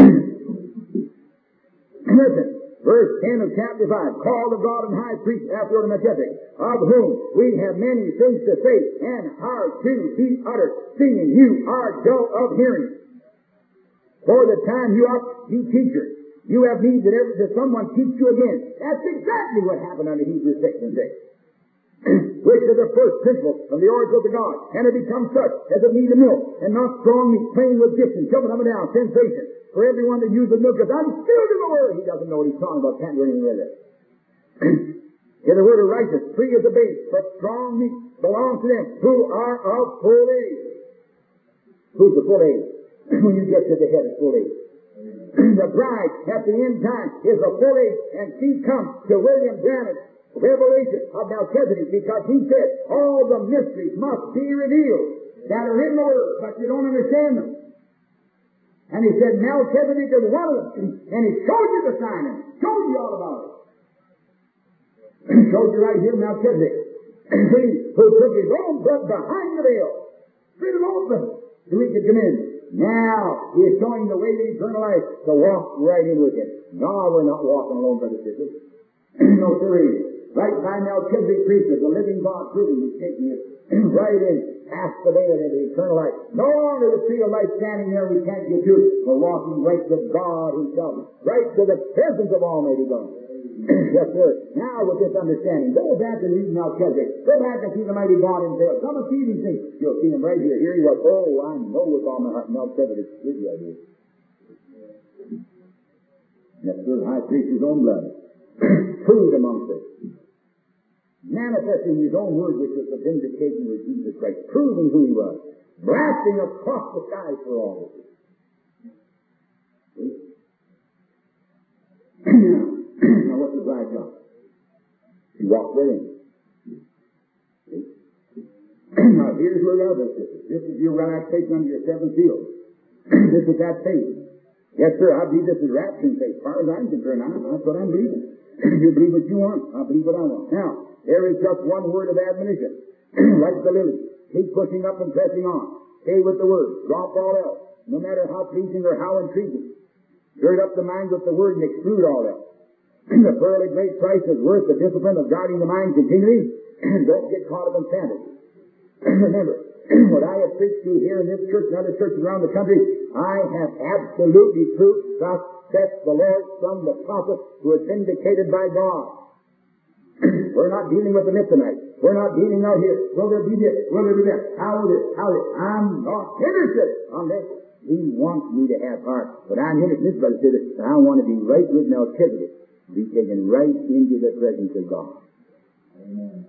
Listen. Verse ten of chapter five, called of God and high priest after the Melchizedek, of whom we have many things to say, and hard to be uttered, seeing you are dull of hearing. For the time you ought to be teachers. You have need that, ever, that someone teach you again. That's exactly what happened under Hebrews six and six. which is the first principle of the origin of the God, and it becomes such as it needs milk, and not strong meat, playing with distance, jumping up and down, sensation. For everyone that uses milk is unskilled in the word. He doesn't know what he's talking about, can't do anything with it. In the word of righteous, free as a babe, but strong meat belongs to them who are of full age. Who's the full age? When you get to the head of full age. The bride at the end time is a full age, and she comes to William Branham's revelation of Melchizedek, because he said all the mysteries must be revealed that are in the Word, but you don't understand them. And he said Melchizedek is one of them, and he showed you the sign, and showed you all about it. Showed you right here, Melchizedek. He who took his own blood behind the veil, split it open, so he could come in. Now he is showing the way to eternal life to walk right in with him. No, we're not walking alone, brother sisters. No, sir. Right by Melchizedek priesthood, the living God proving he's taking us right in, past the veil into eternal life. No longer the tree of life standing there we can't get to. We're walking right to God himself, right to the presence of Almighty God. Yes, sir. Now with this understanding, go back and read Melchizedek. Go back and see the mighty God himself. Come and see these things. You'll see him right here. Here he was. Oh, I know with all my heart Melchizedek is the idea. And that's the high priest's own blood. Proved amongst us. Manifesting his own word, which was the vindication of Jesus Christ, proving who he was, blasting across the skies for all of us. now, now, what's the bride done? She walked with him. Now, here's your love, sisters. This is your relaxation under your seven seals. This is that faith. Yes, sir, I believe this is rapture faith. As far as I'm concerned, I'm, that's what I'm believing. You believe what you want. I believe what I want. Now, there is just one word of admonition. Like the lily, keep pushing up and pressing on. Stay with the word. Drop all else, no matter how pleasing or how intriguing. Gird up the mind with the word and exclude all else. The pearl of great price is worth the discipline of guarding the mind continually. Don't get caught up in fantasy. Remember, what I have preached to you here in this church and other churches around the country, I have absolutely proved, thus saith the Lord from the prophet who is vindicated by God. We're not dealing with the myth tonight. We're not dealing out here. Will there be this? Will there be that? How is it? How is it? I'm not interested on this. He wants me to have heart. But I'm interested in this, brother, said, I want to be right with Melchizedek. Be taken right into the presence of God. Amen.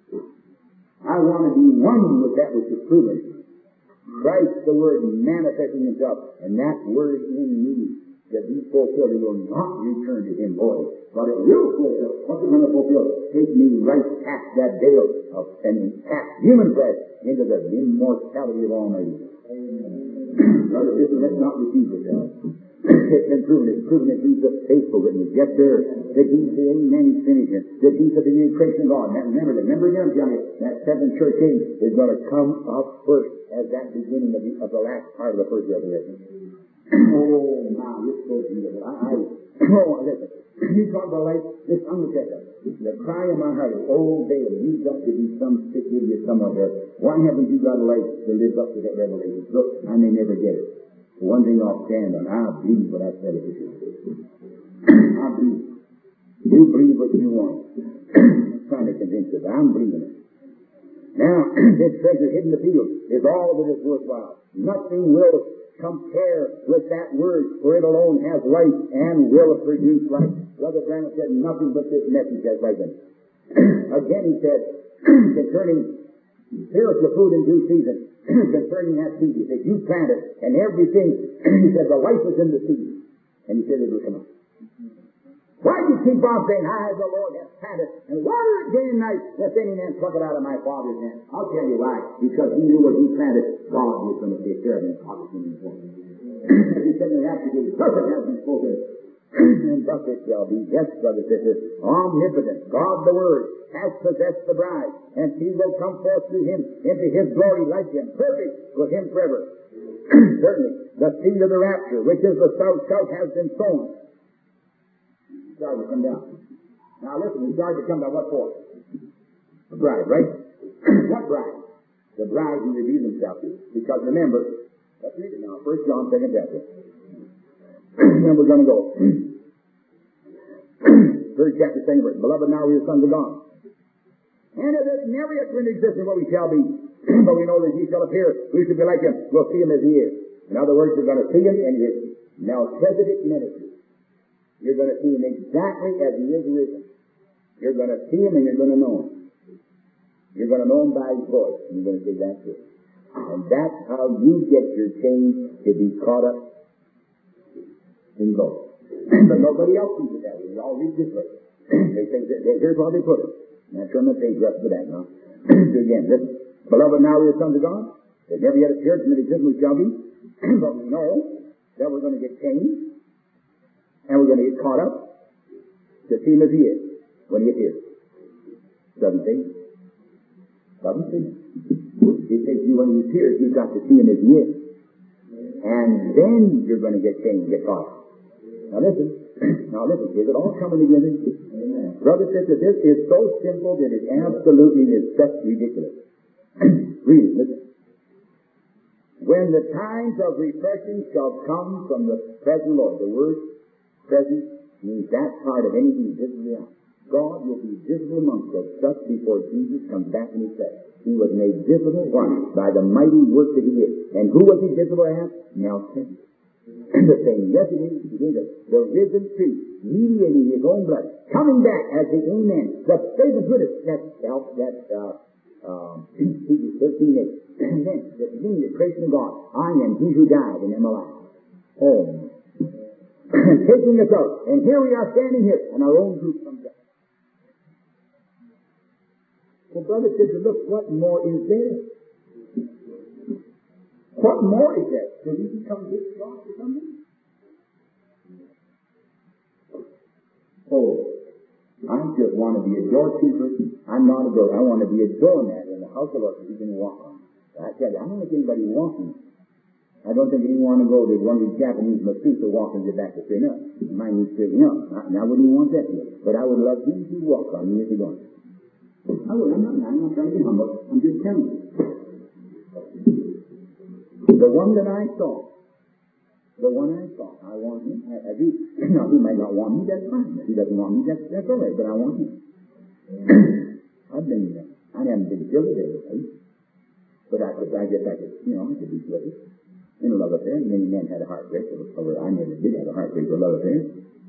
I want to be one with that which is proven. Christ, the Word, manifesting himself, and that Word in me, that he fulfilled, it will not return to him void, but it will fulfill. What's it going to fulfill? Take me right past that veil of, and past human flesh into the immortality of Almighty. Brother, this let's not deceive ourselves. It's been proven. It's proven that he's a faithful witness. Yes, sir. That he's the amen, he's finished it. That he's the new creation of God. Now remember that. Remember again, Johnny, that seventh church age is going to come up first as that beginning of the, of the last part of the first resurrection. Oh, my, this goes into it. I, I, oh, listen. You talk about life, this undertaker. The cry of my heart is, oh, David, you've got to be some sick idiot somewhere there. Why haven't you got a life to live up to that revelation? Look, I may never get it. One thing I'll stand on, I believe what I said it is. I believe. You believe what you want. I'm trying to convince you, but I'm believing it. Now, this treasure hidden in the field is all that is worthwhile. Nothing will compare with that word, for it alone has life and will produce life. Brother Branham said nothing but this message has life in it. Again he said, concerning spiritual food in due season, concerning that seed, he said, you plant it, and everything, he said, the life is in the seed. And he said, it will come out. Why do you keep on saying, I, the Lord, have planted, and water it day and night, lest any man pluck it out of my Father's hand? I'll tell you why. Because he knew what he planted, God was going to take care of him. As he said in the Apostolic, thus it has been spoken, and thus it shall be. Yes, brother, sisters, omnipotent, God the Word, has possessed the bride, and she will come forth through him into his glory like him, perfect with him forever. Certainly, the seed of the rapture, which is the south shout, has been sown. He started to come down. Now listen, he started to come down. What for? The bride, right? What bride? The bride who revealed himself to. Because remember, let's read it now. First John, second chapter. Then we're going to go. Third chapter, second verse. Beloved, now we are sons of God. And it has never yet been existed what we shall be. But we know that he shall appear. We should be like him. We'll see him as he is. In other words, you're going to see him in his Melchizedek ministry. You're going to see him exactly as he is risen. You're going to see him and you're going to know him. You're going to know him by his voice. And you're going to say, that's it. And that's how you get your change to be caught up in glory. But nobody else sees it that way. They all read this way. They say, here's how they put it. And I turn my page right for that now. So again, listen. Beloved, now we are sons of God. There's never yet appeared from an existence we shall be. But we know that we're going to get changed. And we're going to get caught up to see him as he is when he appears. Doesn't say. Doesn't say. It says you when he appears, you've got to see him as he is. And then you're going to get changed, get caught up. Now listen. Now listen. Is it all coming together? Amen. Brother, sister, this is so simple that it absolutely is just ridiculous. Read it, listen. When the times of refreshing shall come from the present Lord. The word present means that part of anything visibly out. God will be visible amongst us just before Jesus comes back in his flesh. He was made visible once by the mighty work that he did. And who was he visible as? Melchizedek. The same yesterday, today, the risen priest, mediating his own blood, coming back as the Amen. The faithful witness, that self, that, uh, um, Hebrews thirteen eight. And then, the beginning of creation of God, I am he who died and am alive. Oh. Taking us out. And here we are standing here, and our own group comes up. Well, brother, sister, look, what more is there? What more is there? Did he become this God or something? Oh, I just want to be a doorkeeper. I'm not a door. I want to be a doormat in the house of the Lord so he can walk on. I tell you, I don't think anybody walking. I don't think anyone want to go to one of these Japanese masseuse walking to the back to straighten up. Mine needs straightening up. And I wouldn't even want that yet. But I would love him to walk on me if he don't. I would. I'm not lying. I'm not trying to be humble. I'm just telling you. The one that I saw, the one I saw, I want him. I, I do. Now, he might not want me, that's fine. If he doesn't want me, that's, that's all right, but I want him. I've been there. I haven't been killed today, right? But I could, I guess I could, you know, I could be killed in a love affair. Many men had a heartbreak over, I never did have a heartbreak or a love affair.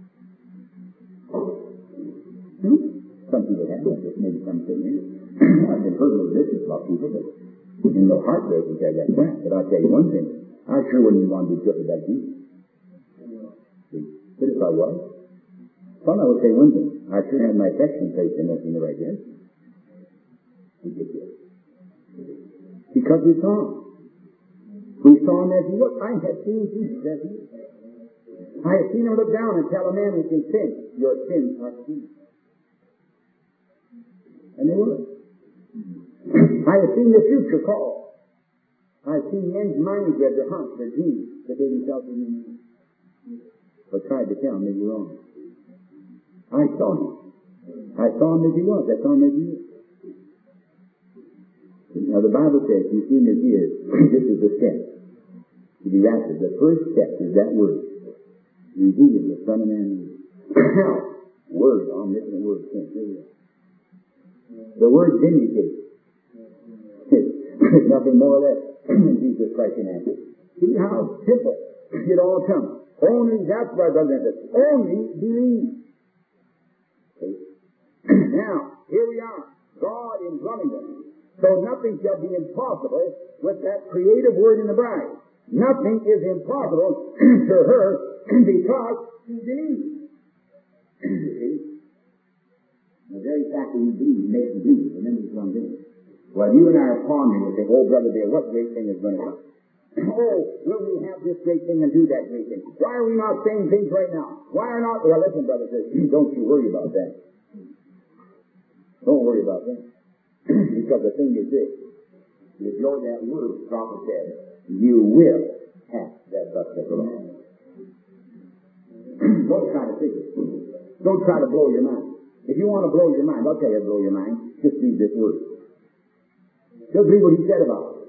Hmm? Some people have, maybe some sitting here. I've been heard a little bit about people, but in no heartbreak to tell that crap. But I'll tell you one thing. I sure wouldn't want to be guilty like Jesus. But if I was, well, I would say one thing. I sure had my affection placed in, in the right direction. Because we saw him. We saw him as he looked. I have seen Jesus as he is. I have seen him look down and tell a man who can sin, your sins are seen. And they were. I have seen the future call. I have seen men's minds read, their hearts, their deeds, that they themselves were in. But tried to tell me you're wrong. I saw him. I saw him as he was. I saw him as he is. Now the Bible says, you've seen as he is. This is the step to be raptured. The first step is that word. Revealing the Son of Man. Word, omnipotent word. The word vindicates. There's nothing more or less than Jesus Christ in answer. See how simple it all comes. Only, that's why brother says, only believe. Now, here we are. God indwelling us. So nothing shall be impossible with that creative word in the bride. Nothing is impossible to her because she believes. The very fact that we believe makes us believe. Remember this one thing. Well, you and I are pondering and say, oh, brother dear, what great thing is going to happen? Oh, will we have this great thing and do that great thing? Why are we not saying things right now? Why are not... Well, listen, brother, don't you worry about that. Don't worry about that. Because the thing is this. If you're that word, the prophet said, you will have that thus saith the Lord. Don't try to figure it. Don't try to blow your mind. If you want to blow your mind, I'll tell you to blow your mind. Just read this word. Just read what he said about it.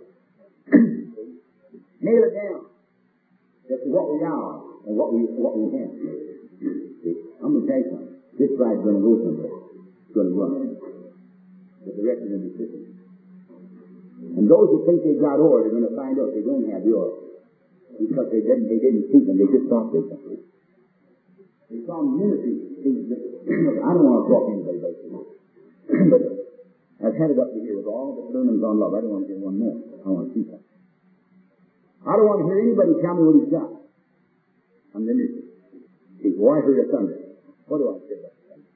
Nail it down. This is what we are and what we what we have. I'm going to tell you something. This ride's going to go somewhere. It's going to run. The the rest of them is sitting. And those who think they've got oil are going to find out they don't have the oil. Because they didn't, they didn't see them, they just thought they did. They saw ministry things that, I don't want to talk to anybody about this. But I've had it up to here with all the sermons on love. I don't want to hear one more. I want to see something. I don't want to hear anybody tell me what he's got. I'm the ministry. See, well, I heard a thunder. What do I say about thunder?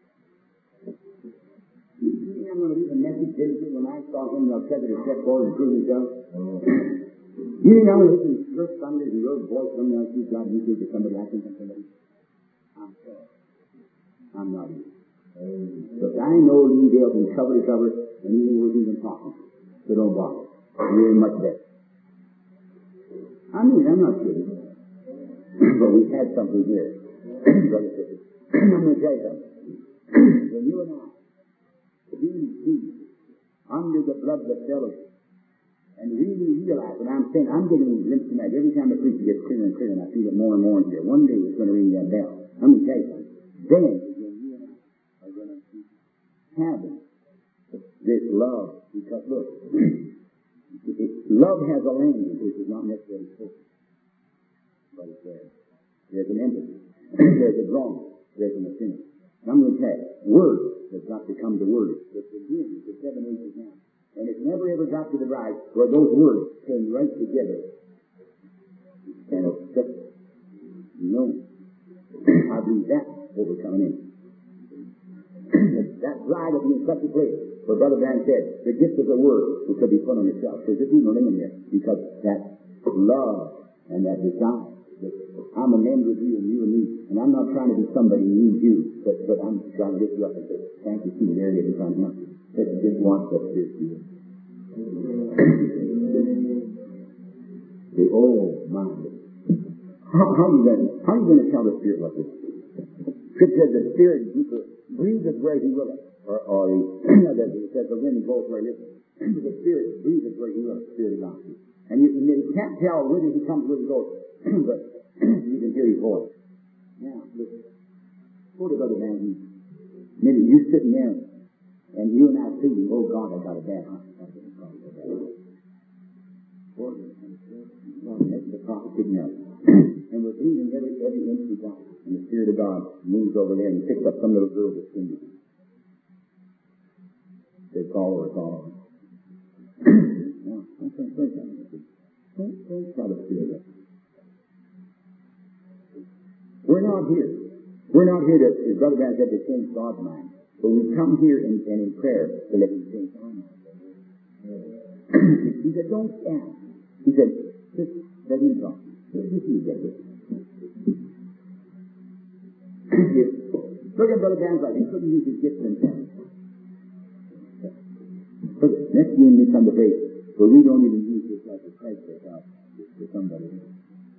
You think I'm going to leave a message David when I saw him on the feather to step forward and prove himself? You think I'm going to listen to your thunder and your voice when I see God you to somebody I think I'm somebody? I'm sorry. I'm not you. But I know Lee Dale from cover to cover and he wasn't even talking. So don't bother. You're in much better. I mean, I'm not kidding. But we've had something here. Brother Sister, I'm going to tell you something. When you and I, being deep under the blood of fellowship, and really realize what I'm saying, I'm getting a glimpse tonight. Every time the preacher gets clearer and clearer, and I feel it more and more in here. One day it's going to ring that bell. I'm going to tell you something. Then, when you and I are going to be having this love, because look, it, love has a language which is not necessarily spoken. But it's there. There's an empathy. There's a drawing. There's an affinity. And I'm going to tell you, word has got to come to word. It's the beginning, the seven ages now. And it's never ever got to the bride where those words came right together. And it's just, no. I believe that's what we're coming in. That bride will be in such a place where Brother Van said, the gift of the word, it could be put on itself. There's just even in there. Because that love and that desire. I'm a member of you and you and me, and I'm not trying to be somebody who needs you, but, but I'm trying to lift you up and say, thank you, see, there it is, I'm not. But I just want that spirit to you. Say, oh, my. How, how are you going how are you going to tell the Spirit what this is? Scripture says the Spirit breathes where he will it. Or, or he, it says the wind blows where he listens. The Spirit breathes where he will it, the Spirit of God. And you, you can't tell whether he comes, whether he goes. But you can hear his voice. Now, listen. Go to Brother Van Heath. Maybe you sitting there, and you and I thinking, oh God, I got a bad heart. Lord, that's the prophet sitting up. And we're believing every, every inch we got. And the Spirit of God moves over there and picks up some little girl that's singing. They call her, call her. Now, I can't say something. Don't, don't try to feel that. We're not here. We're not here to, as Brother Van said, to change God's mind. But we come here in, and in prayer to let him change our mind. He said, don't ask. He said, just let him talk. Just you get it. Look at Brother Van's life. He couldn't use his gifts himself. Look, next year we come to faith where we don't even use this like a Christ out for somebody else.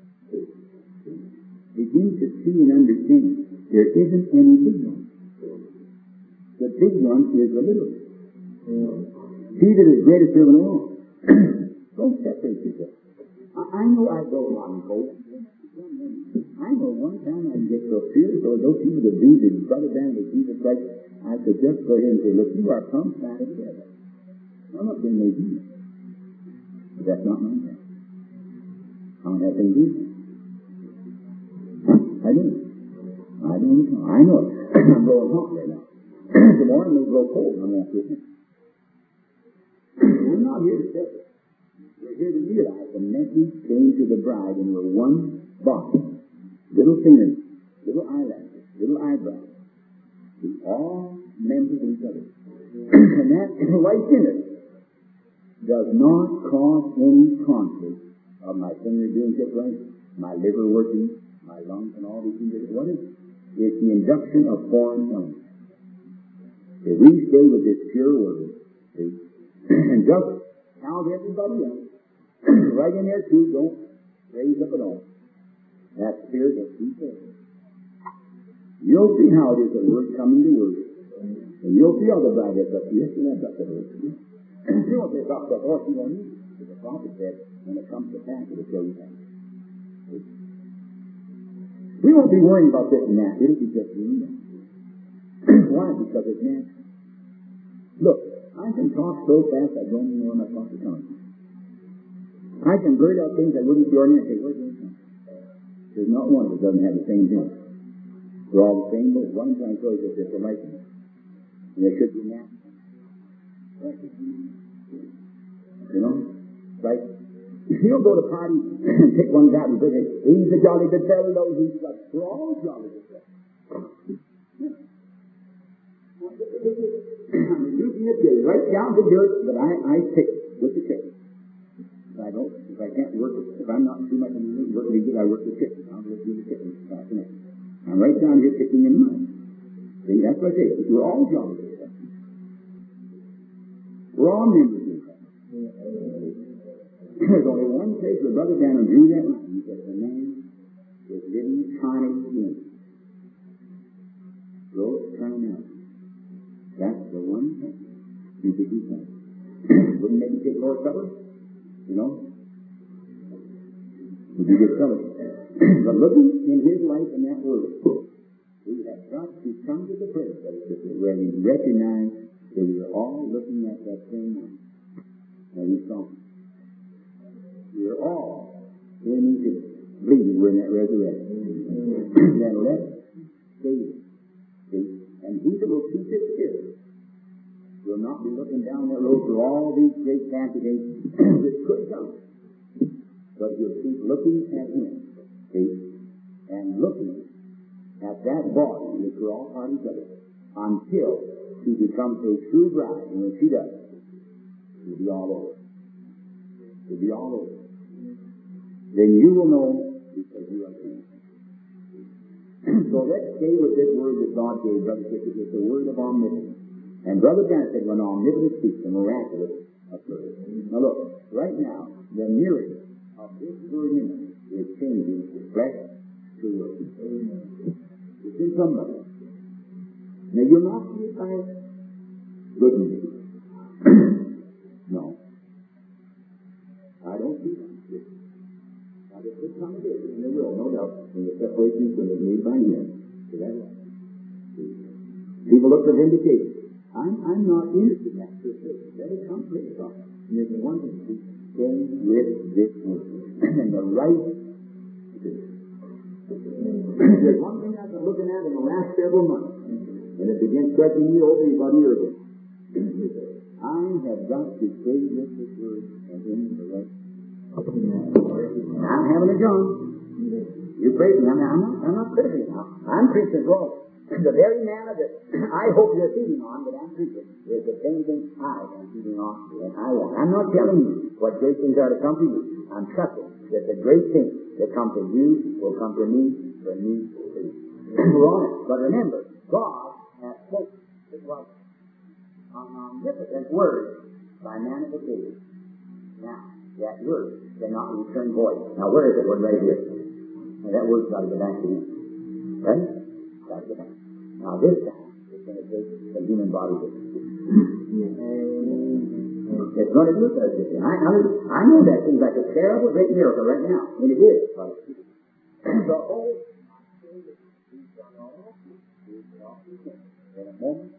Begin to see and understand there isn't any big one. The big one is the little one. He that is greatest of them all. Don't separate yourself. I, I know I go along, folks. I know one time I get so serious or those people that do the Brother Dan with Jesus Christ, I could just go ahead and say, look, you are pumped out of together. I'm not saying they do. But that's not my thing. I don't have anything to do. I do. I don't know. I know it. I'm blowing hot right now. Tomorrow it may blow cold. I'm not sure. We're not here to separate. We're here to realize the message came to the bride and we're one body. Little fingers, little eyelashes, little eyebrows. We all members of each other. And that right in it does not cause any conflict of my finger doing just right, my liver working, my lungs and all these things. What is it? It's the induction of foreign elements. If we stay with this pure word, see, and just count everybody else, right in there too, don't raise up at all. That spirit of people. You'll see how it is that word coming to word. And you'll see how the bride gets up. Yes, you have got the word. You won't say, "Doctor, the horse you won't need." The prophet said, when it comes to pass, it'll show you that. We won't be worrying about this and that. It'll be just you. Why? Because it's natural. Look, I I can talk so fast I don't even know when I talk to tongue. I can blurt out things that wouldn't be ordinary. Say, where's the tongue? There's not one that doesn't have the same thing. They're all the same, but one time shows that they're from likeness. And they should be natural. You know? Like, you'll go to parties and pick one out and say, he's a jolly good fellow, though he's got we're all jolly good fellows. I'm reducing it to right down to dirt, but I, I pick with the chicken. If I don't, if I can't work it, if I'm not too much in the work really good, I work the chicken. I'll work the chicken. I'm right down here picking in mine. See, that's what I say. We're all jolly good fellows. We're all members of that. There's only one place where Brother Branham drew that line. He said, the man is living tiny in. Go turn out. That's the one thing you could do that. Wouldn't make you take more trouble, you know? Would you get trouble? But looking in his life in that word, we have got to come to the place where we recognize that we are all looking at that same one that he saw. We are all aiming to believe we're in that resurrection. Then let us stay. And he that will keep his spirit will not be looking down that road for all these great candidates which could come. But he'll keep looking at him, see, and looking at that body which we're all parties of it, until she becomes a true bride. And when she does, it'll be all over. It'll be all over. Then you will know because you are clean. So let's stay with this word that God gave, Brother Sister. It's the word of omnipotence. And Brother Branham said, when omnipotence speaks, the miraculous occurs. Now look, right now, the miracle of this word in us is changing flesh to word. It's in somebody. Now you'll not see it by looking at it. No. I don't see that. Now, this is congregation in the world, no doubt, in the separation from is made by him. So that's right. People look for vindication. I'm, I'm not interested in that. Let it come to God. And there's one thing to stay with this word. And the right there's one thing I've been looking at in the last several months, and it begins stretching me over about a year ago. I have got to stay with this word and in the right. I'm having a John. You praise me. I'm not, I'm not criticizing now. I'm preaching wrong. The very manner that I hope you're feeding on that I'm preaching is the same thing I am feeding on and I want. I'm not telling you what great things are to come to you. I'm trusting that the great things that come to you will come to me, for me to you. We're on it. But remember, God has spoken. It was an omnipotent word by manifestation. Now, that word cannot return void. Now, where is it? Word right here. Now, that word's got to get back to him. Right? Got to get back. Now, this time, it's going to take the human body with it. It's going to do such a thing. I, I, I know that seems like a terrible, great miracle right now. And it is. The whole in a moment,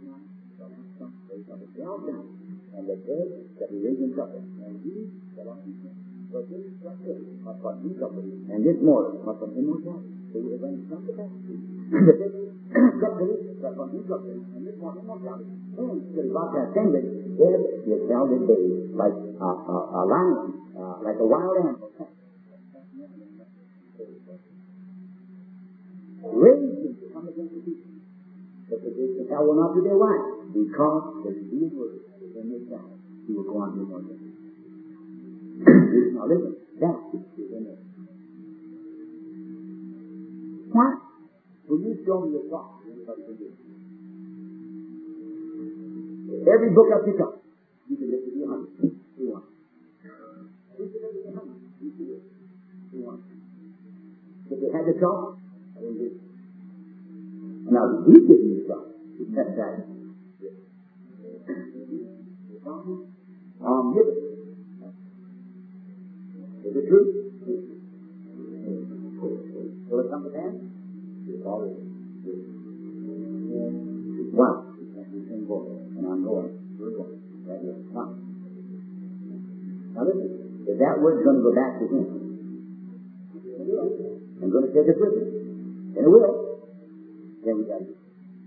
and the dead shall be raised in trouble. And he shall not be seen. But this must from incorruptibility, and this more must from immortality. So we are going to come to that. The dead corruptibility shall from incorruptibility, and this more immortality. Then, till God has ascended, dead is held at bay, like a, a, a lion, uh, like a wild animal. Raised him to come against the people. But the gates of hell will not be their wife, because the revealed word is in this time. He will go on his own way. Now listen, that is in it. What? Will you show me a song? Everybody can do it. Every book up you come, you can listen to a hundred. Do one. You can listen to a hundred. You can do it. Do one. If they had the talk, I wouldn't do it. Now, we give you the talk. That's that. Um, is it true? Will it come to pass? It's already. Wow. And I'm going. Verse one. That is one. Now listen, if that word's going to go back to him, I'm going to take it with me. And it will. Then we got it.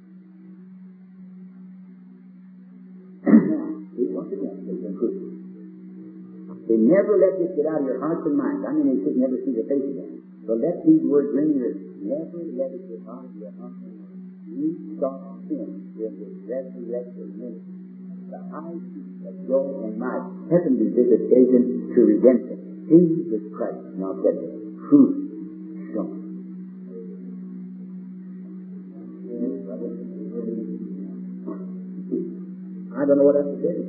Now, see, once again, it's improved. They never let this get out of your hearts and minds. I mean, they should never see the face again. But let these words ring your ears. Never let it get out of your hearts and minds. You saw him in his resurrection ministry. The high priest of your and my heavenly visitation to redemption. Jesus Christ now said, truth shown. I don't know what else to say.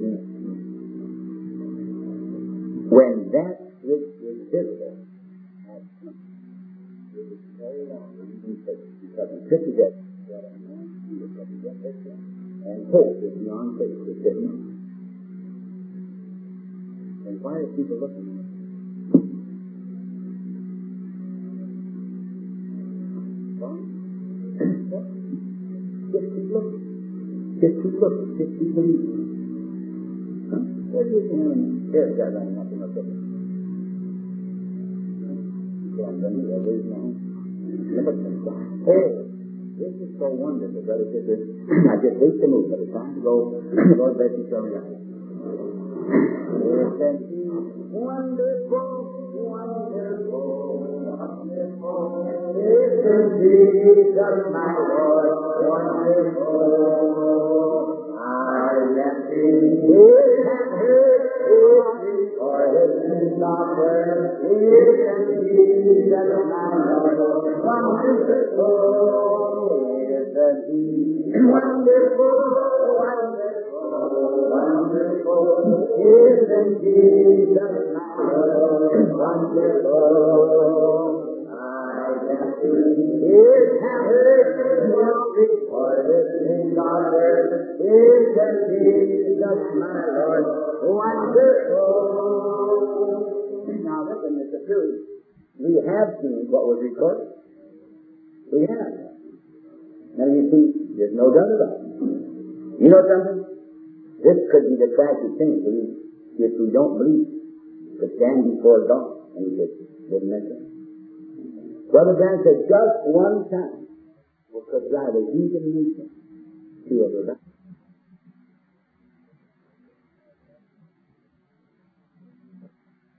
When that which is visible has come, it is no longer even faith, because the scripture says that a man's fear shall be get this thing, and hope is beyond faith, it says no. And why are people looking at it? Just keep looking. Just keep looking. Just keep believing. What do you think? There's that running up in my book. Oh, this is so wonderful, brother, sister. I just hate to move, but it's time to go. Lord bless you, show me out. Isn't he wonderful, wonderful, wonderful? Isn't Jesus my Lord, wonderful? I left him here and heard his for his daughter. Isn't Jesus my Lord, wonderful? Isn't he wonderful, wonderful, wonderful? Isn't Jesus my Lord, wonderful? His hammer for his daughter, isn't Jesus my Lord wonderful? Now listen, Mister Truth, we have seen what was recorded. We have. Now you see, there's no doubt about it. You know something? This could be the tragic thing for you if you don't believe. You could stand before God and you just wouldn't mention it. Brother Branham said just one time could drive a heathen nation to a revival.